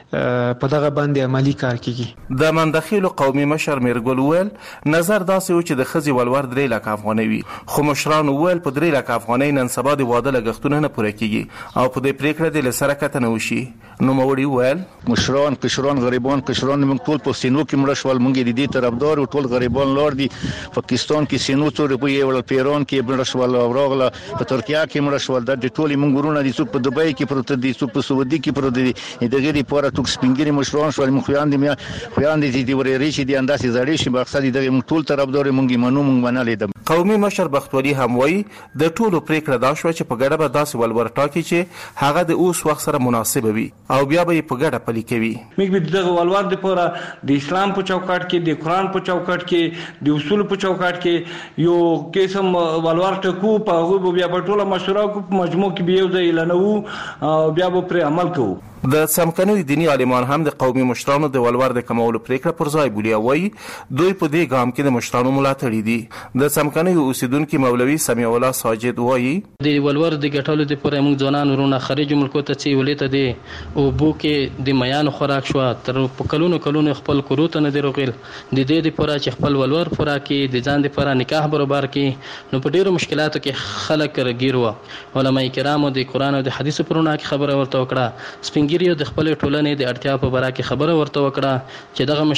کې په دغه باندې عملي کار کېږي. د مندخیلو قومي مشر میرګل وویل نظر داسې و چې د ښځې ولور درې لکه افغانۍ وي، خو مشرانو وویل په درې لکه افغانۍ نن سبا د واده لګښتونه نه پوره کېږي او په دې پرېکړه دې له سره کتنه وشي. نوموړي ویل مشران کشران غریبان کشران موږ ټول په سینو کې مړه شول، موږ د دې طرفدار او ټول غریبان لار دي. پاکستان کې سینو څو روپۍ ول، پیران کې مړه شول او راغله په ترکیه کې مړه شول. د ټولې موږ ورونه دي څو په دوبۍ کې پروت دي، څو په سعودي کې پروت دي. د غیر لپاره ټوک سپینګری مشران شول، موږ خويان دي خويان دي چې ورېری شي دي انداسې زړې شي مقصد دي موږ ټول طرفدار موږ منو موږ منلې ده. قومي مشر بختوري هم وایي د ټولو پریکړه دا شو چې په ګډه به داسې ولور ټاکي چې هغه د اوس وخت سره مناسب وي او بیا به په ګډه پلي کوي. موږ به دغه ولور د پوره د اسلام په چوکاټ کې، د قرآن په چوکاټ کې، د اصول په چوکاټ کې یو قسم ولور ټکو په هغه بیا په ټوله مشوره کو په مجموع کې به یو ځای اعلانو او بیا به پر عمل کوو. د سمکنۍ دیني عالمان هم د قومي مشرانو د ولور د کمولو پریکړه پر ځای بولی او وایي دوی په دې ګام کې د مشرانو ملاتړي دي. د سمکنۍ اوسیدونکو مولوي سمیع الله ساجد وایي د ولور د ګټلو د پوره موږ ځوانان ورونه خارج ملکو ته چې ولې ته دي او بو کې د میان خوراک شو تر په کلونو کلونو خپل کوروت نه دی روغل د دې د پوره چې خپل ولور پوره کې د ځان د پوره نکاح برابر کې نو په ډیرو مشکلاتو کې خلک رګیر و. علماء کرامو د قرآن او د حدیث پرونه کې خبره ورته وکړه، سپینګری د خپل ټولنې د اړتیا په باره کې خبره ورته وکړه چې دغه مشکل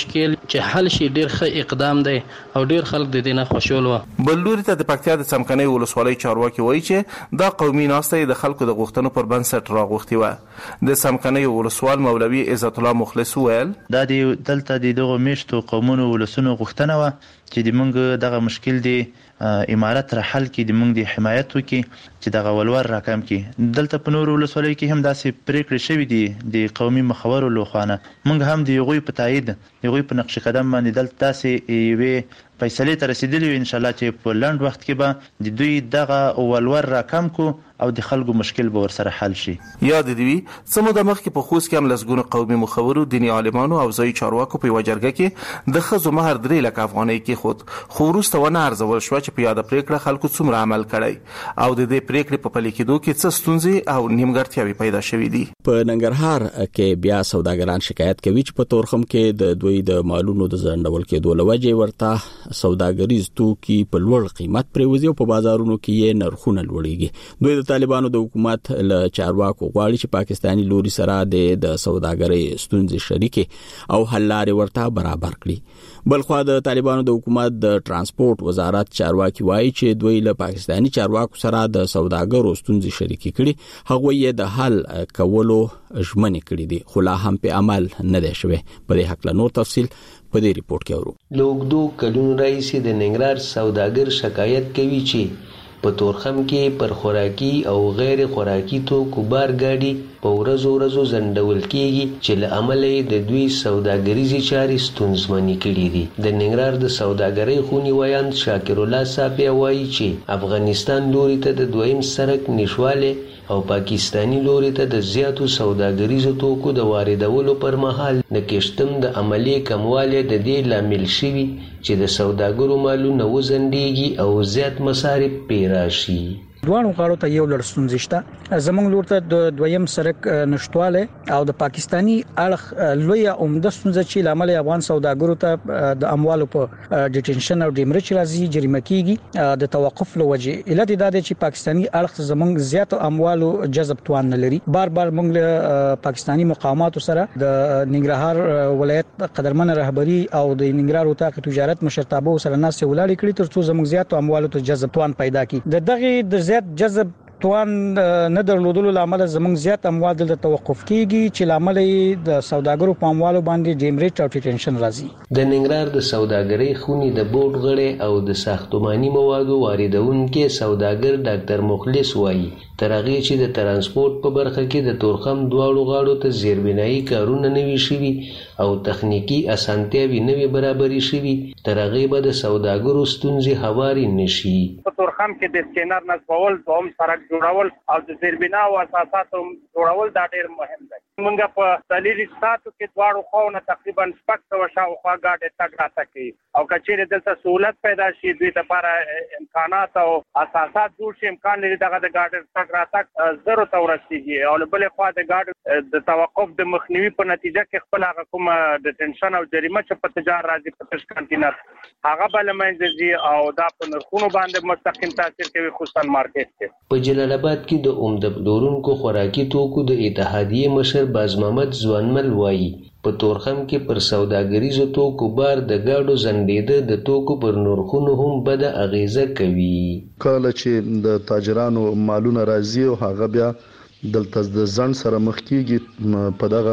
چې حل شي ډیر ښه اقدام دی او ډیر خلک د دې نه خوشحال و. بل لوري ته د پکتیا د څمکنۍ ولسوالۍ چارواکي وایي چې دا قومي ناسته د خلکو د غوښتنو پر بنسټ راغوښتې وه. د څمکنۍ ولسوال مولوي عزت الله مخلص وویل دا د دلته د دغو میشتو قومونو ولسونو غوښتنه وه چې د موږ دغه مشکل دی امارت را حل کړي، د موږ د حمایت وکړي چې دغه ولور راکم کړي. دلته په نورو ولسوالیو کې هم داسې پریکړې شوې دي د قومي مخورو لخوا نه. موږ هم د هغوی په تایید د هغوی په نقش قدم باندې دلته داسې یوې فیصلې ته رسیدلي یو انشاءالله چې په لنډ وخت کې به د دوی دغه ولور راکم کو او د خلکو مشکل به ورسره حل شي. یاد دی وی څه موده مخکې په خوست کې هم لسګونه قومي مخورو، دیني عالمانو او ځایي چارواکو په یوه جرګه کې د ښځو مهر درې لکه افغانۍ کېښود، خو وروسته ونه ارزول شوه چې په یاده پرېکړه خلکو څومره عمل کړی او د دې پرېکړې په پلي کېدو کې څه ستونزې او نیمګړتیاوې پیدا شوې دي. په ننګرهار کې بیا سوداګران شکایت کوي چې په تورخم کې د دوی د مالونو د ځنډول کېدو له وجې ورته سوداګریز توکي په لوړ قیمت پرېوځي او په بازارونو کې یې نرخونه لوړېږي. دوی د طالبانو د حکومت له چارواکو غواړي چې پاکستانی لوري سره د سوداګرۍ ستونزې شریکې او حل لارې ورته برابر کړي. بلخو د طالبانو د حکومت د ترانسپورت وزارت چارواکي وایي چې دوی له پاکستانی چارواکو سره د سوداګرو ستونزې شریکې کړي، هغه یې د حل کولو ژمنې کړې دي، خو لا هم په عمل نه دی شوی. په دې حق له نور تفصیل په دې ریپورت کې اورو. لوګدو کلونو راځي د ننګرهار سوداګر شکایت کوي چې په تورخم کې پر خوراکي او غیر خوراکي توکو بار ګاډي په ورځو ورځو ځنډول کېږي چې له امله د دوی سوداګریزې چارې ستونزمنې کړي دي. د ننګرهار د سوداګرۍ خوني ویاند شاکر الله صاحب وایي چې افغانستان لوري ته د دویم سرک نشواله او پاکستانی لوري ته د زیاتو سوداګریزو توکو د واردولو پر مهال د کشتم د عملی کمواله د دې لامل شوی چې د سوداګرو مالونه وزندېږي او زیات مصارف پیراشي. دوانو غاړو ته یو لړ ستونزې شته. زمونږ لور ته د دویم سرک نشټواله او د پاکستانی اړخ لوی عمده ستونزه چې لامل افغان سوداګرو ته د اموالو په ډیټنشن او ډیمرچ راځي جریمه کیږي د توقف لوجه. علت دا دی چې پاکستانی اړخ زمونږ زیات اموالو جذب توان نه لري. بار بار موږ پاکستانی مقامات سره د ننګرهار ولایت قدرمن رهبری او د ننګرهار وتاق تجارت مشرتابه سره ناس ولاړ کړي ترڅو زموږ زیات اموالو ته جذب توان پیدا کړي. د دغه د زیات جذب توان نه درلودلو لامل زموږ زیات اموال د توقف کیږي چې لامل د سوداګرو په اموالو باندې ډیمریټ او ټینشن راځي. د ننګرهار د سوداګرۍ خونی د بورډ غړي او د ساختماني موادو واردونکو سوداګر ډاکټر مخلص وایي تر هغه چې د ترانسپورت په برخه کې د تورخم دواړو غاړو ته زیربنایي کارونه نوي شوي او تخنیکی اسانتیاوي نوي برابري شوي تر هغه به د سوداګرو ستونزې هواري نشي. په تورخم کې د سکینر نصبول دوم سرک جوړول او د زیربنا او اساساتو جوړول دا ډېر مهم دی. موږ په دلیل ساتو کې دواړو خواونه تقریبا شپږ سوه شاوخوا ګاډي تګ راتګ کوي او کچېرې دلته سہولت پیدا شي دوی لپاره امکانات او اساسات جوړ شي امکان لري دغه د ګاډي تګ راتګ زرو ته ورسیږي او بلې خوا د ګاډي د توقف د مخنیوي په نتیجه کې خپل هغه کومه د ټینشن او جریمه چې په تجارت راځي په تش کانټینر هغه بل منځي او دا په نرخونو باندې مستقیم تاثیر کوي خصوصا مارکیټ کې. په جلال آباد کې د عمده پلورونکو خوراکي توکو د اتحادیې مشر باز محمد ځوانمل وایي په تورخم کې پر سوداګریزو توکو بار د گاډو زندیده د توکو پر نرخونو هم بد اغیزه کوي. کله چې د تاجرانو مالونه راځي او هغه بیا دلته د ځن سره مخ کیږي په دغه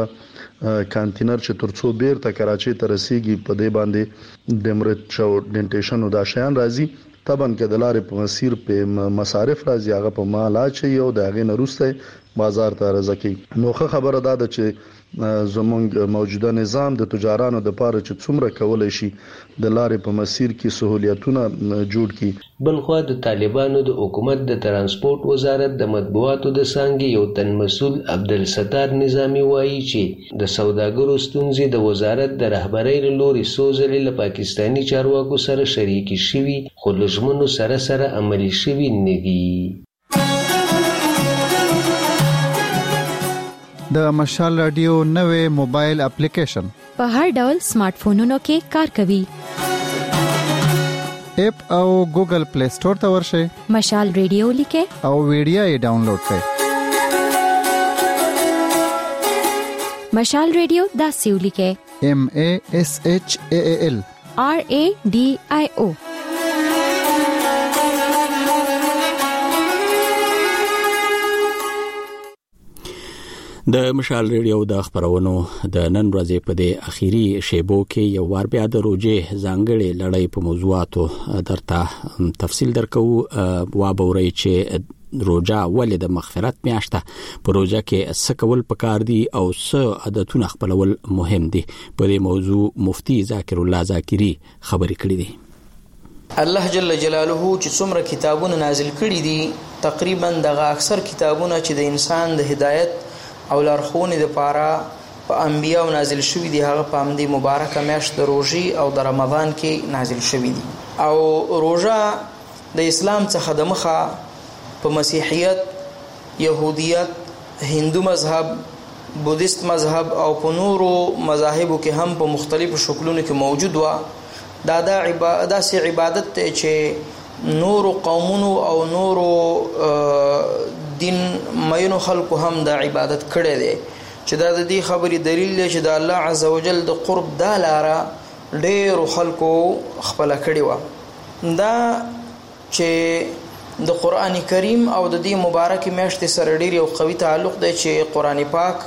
کانټینر چې ترڅو بیرته کراچۍ ته رسیږي په دې باندې ډیمرچ او ډینټیشن او دا شیان راځي طبعا کې د لارې په مسیر په مصارف راځي هغه په مال اچي او د هغې نه وروسته بازار ته راځي. نو خبره ده چې زمونږ موجوده نظام د تجارانو د پاره چې څومره کولای شي د لارې په مسیر کې سہولیتونه جوړ کړي. بلخو د طالبانو د حکومت د ترانسپورت وزارت د مطبوعاتو د څنګه یو تن مسول عبدالستار نظامی وایي چې د سوداګرو ستونزې د وزارت د رهبرۍ له لوري سوزلې له پاکستانی چارواکو سره شریکي شوي خو لژمنو سره سره عملي شوي نه دي. د مشال رادیو نوې موبایل اپلیکیشن په هر ډول سمارټ فونونو کې کار کوي. اپ او ګوګل پلی سٹور ته ورشئ، مشال رادیو لیکه او ویډیو یې ډاونلوډ کړئ. مشال رادیو دا سیو لیکه M A S H A A L R A D I O. د مشال ریډیو د خبرونو د نن ورځې په د اخیری شیبو کې یو وار بیا د روجه ځانګړي لړۍ په موضوعاتو درته تفصیل درکو وا بوري چې روجه ولې د مغفرت میاشته په روجه کې سکول پکار دي او څه عادتونه خپلول مهم دي په دې موضوع مفتی ذاکر الله ذاکری خبرې کړې دي. الله جل جلاله چې څومره کتابونه نازل کړي دي تقریبا دغه اکثر کتابونه چې د انسان د هدایت او لارښوونې لپاره په انبیاء نازل شوي دي هغه په همدې مبارکه میاشت د روژې او د رمضان کې نازل شوي دي. او روژه د اسلام څخه د مخه په مسیحیت، يهودیت، هندو مذهب، بودیست مذهب او په نورو مذاهبو کې هم په مختلفو شکلونو کې موجود و. دا د عبادت داسې عبادت ته چې نورو قومونو او نورو دین مینو خلکو هم د عبادت کړي دي چې دا د دې خبرې دلیل دی چې د الله عزوجل د قرب د لاره ډېر خلکو خپل کړي و. دا چې د قران کریم او د دې مبارک میاشت سره ډېر یو قوي تعلق دی چې قران پاک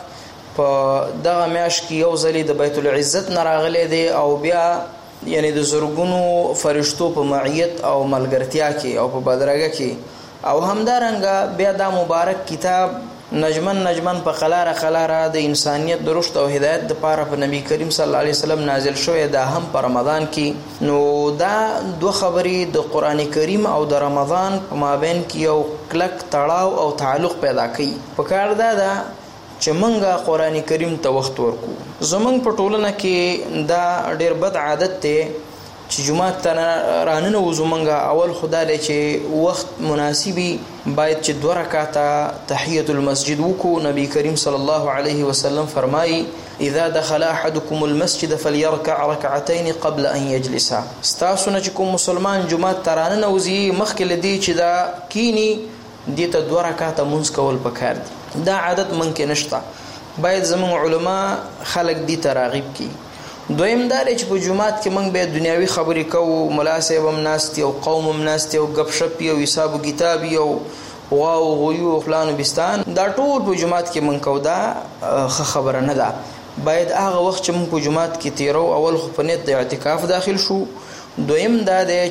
په دغه میاشت کې یو ځلې د بیت العزت نه راغلی دی او بیا یعنی د زرګونو فرشتو په معیت او ملګرتیا کې او په بدرګه کې او همدارنګه بیا دا مبارک کتاب نجمن نجمن په قلاره قلاره د انسانیت د رشد او هدایت لپاره په نبی کریم صلی الله علیه وسلم نازل شوی دا هم په رمضان کې. نو دا دوه خبرې د قران کریم او د رمضان په مابین کې یو کلک تړاو او تعلق پیدا کوي. په کار دا ده چې منګه قران کریم ته وخت ورکو. زمونږ په ټولنه کې دا ډېر بد عادت دی چې جمعه ته راننه وزمنګه اول خدای چې وخت مناسبي باید چې دوه رکعاته تحیت المسجد وکړو. نبی کریم صلی الله علیه وسلم فرمایي اذا دخل احدكم المسجد فليركع ركعتين قبل ان يجلس. استاسو نه چې کوم مسلمان جمعه ته راننه وزي مخکې لدی چې دا کینی دې ته دوه رکعاته مونږ کول پکار دي. دا عادت ممکن نشته. باید زموږ علما خلق دي تراغیب کی. دویم دا چې په جمعات کې موږ به دنیوي خبرې کوو، ملا صاحب هم ناست او قوم هم ناست او غب شپ او حساب کتاب او واو غيو فلان بستان دا ټول په جمعات کې موږ کو. دا خبره نه ده. باید هغه وخت چې موږ په جمعات کې تیرو اول خو په نیت د اعتکاف داخل شو. دویم دا دی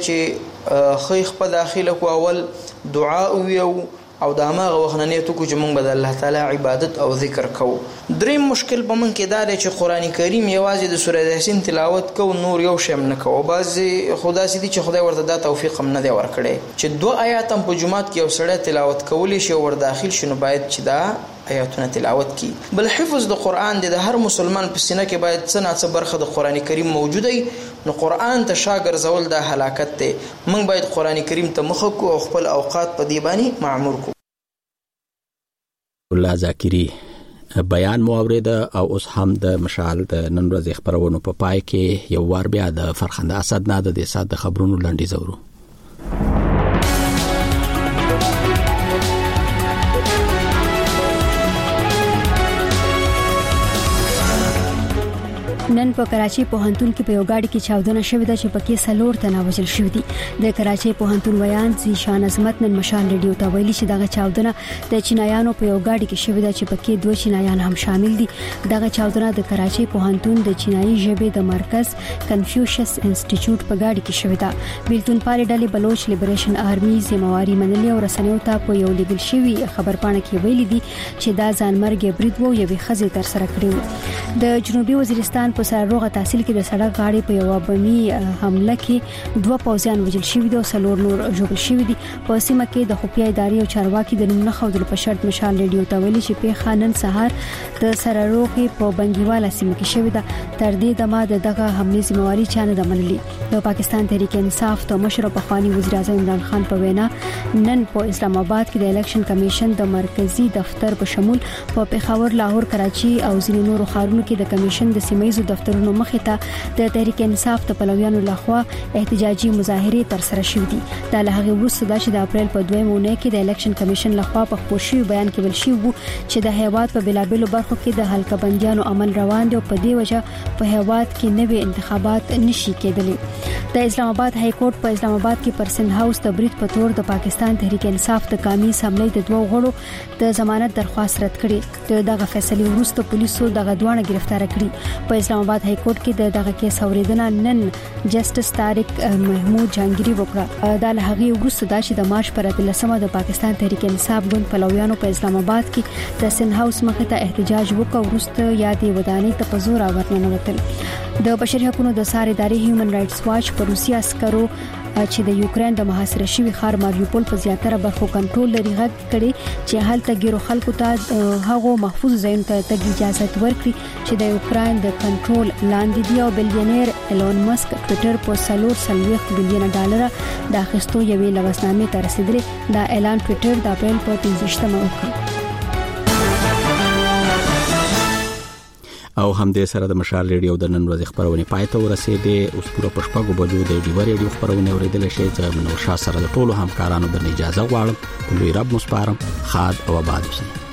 چې خیخ په داخله کو اول دعا ویو او دا ماغه وخنانیتو کو چې مونږ به د الله تعالی عبادت او ذکر کوو. دریم مشکل په من کې دا دی چې قران کریم یوازې د سوره یاسین تلاوت کوو نور یو شیم نه کوو. بعضی خدا سي دي چې خدای ورته دا توفیق هم نه دی ورکړي چې دوه آیات هم په جمعات کې یو سړی تلاوت کولی شي ور داخل شنو باید چې دا آیاتونه تلاوت کی. بل حفظ د قران د هر مسلمان په سینه کې باید څه څه برخه د قران کریم موجوده وي. نو قران ته شاګر زول د هلاکت ته موږ باید قران کریم ته مخ کو او خپل اوقات په دی باندې معمور کو. الله ذاکری بیان مو او اوس هم د مشال د نن ورځې خبرونو په پا پای کې یو وار بیا د فرخنده اسد نه د ساده خبرونو لاندې زورو. نن په کراچي پوهنتون کې په یو گاډي کې چاودنه شوې ده چې پکې سلور تنه وژل شوي دي. د کراچي پوهنتون ویان زیشان عظمت نن مشال ریډیو ته ویلي چې دغه چاودنه د چینایانو په یو گاډي کې شوې ده چې پکې دوه چینایان هم شامل دي. دغه چاودنه د کراچي پوهنتون د چینایي ژبې د مرکز کنفیوشس انسټیټیوټ په گاډي کې شوې ده. بیلتون پالي ډلې بلوچ لیبریشن آرمي ذمہواری منلي او رسنیو ته په یو لیګل شوی خبرپاڼه کې ویلي دي چې دا ځانمرګ برید وو یوې خزې تر سره کړی. د جنوبي وزیرستان په سرروغه تحصیل کې د سړک غاړې په یو بمي حمله کې دوه پوځیان وژل شوي دي او څلور نور ژوبل شوي دي. په سیمه کې د خفیه ادارې او چارواکي د نوم نه ښودلو په شرط مشال ریډیو ته ویلي چې پیښه نن سهار د سرروغې په بنګیواله سیمه کې شوې ده. تر دې دمه د دغه حملې ذمہواری چا نه ده منلې. د پاکستان تحریک انصاف د مشر پخوانی وزیر اعظم عمران خان په وینا نن په اسلام آباد کې د الیکشن کمیشن د مرکزی دفتر په شمول په پیښور، لاهور، کراچي او ځینو نورو ښارونو کې د کمیشن د سیمایي دفترونو مخې ته د تحریک انصاف د پلویانو لخوا احتجاجي مظاهره تر سره شوې دي. د لهغه وروسته د اپریل په دویمه اونۍ کې د الیکشن کمیشن لخوا په خپور شوی بیان کې ویل شوی چې د هیواد په بلابلو برخو کې د حلقه بندیانو عمل روان دی او په دې وجه په هیواد کې نوې انتخابات نشي کېدلی. د اسلام آباد های کورټ په اسلام آباد کې پر سند هاوس د برید په تور د پاکستان تحریک انصاف د قومي اسمبلی د دوه غړو د ضمانت درخواست رد کړي. دغه فیصله وروسته پولیسو دغه دوه گرفتار کړي. په اسلام آباد های کورټ کې دغه کیس اوریدنه نن جسټس طارق محمود جهانگیری وکړه. د لهغه وروسته د چې د مارچ پر اتلسمه د پاکستان تحریک انصاف ګوند پلویانو په اسلام آباد کې د سند هاوس مخې ته احتجاج وکړ. وروسته یادې ودانۍ ته په زور ورننه وتل. د بشري حقوقو د ساري ادارې هیومن رائټس واچ په روسي عسکرو چې د یوکرين د محاصره شوی ښار ماریوپول په زیاتره برخو کنټرول لري غږ کړي چې هلته ګیرو خلکو ته هغه محفوظ ځایونو ته تګ اجازه ورکړي چې د یوکرين د کنټرول لاندې دی. او بلډینیر ایلون مسک ټوئیټر په سلور سلويخ بلین ډالر د اخیستو یوې لوسنامې ته رسیدلی. دا اعلان ټوئیټر د اپریل په پنځه وکړ. او هم دې سره د مشال ریډیو د نن ورځې خبرونه پای ته ورسېده. اوس پوره پښپاګو بجو د ډیو ریډیو خبرونه اوریدل شي چې منور شاه سره د ټولو همکارانو د اجازه غواړم. په لوی رب مصبارم خاد او آباد اوسئ.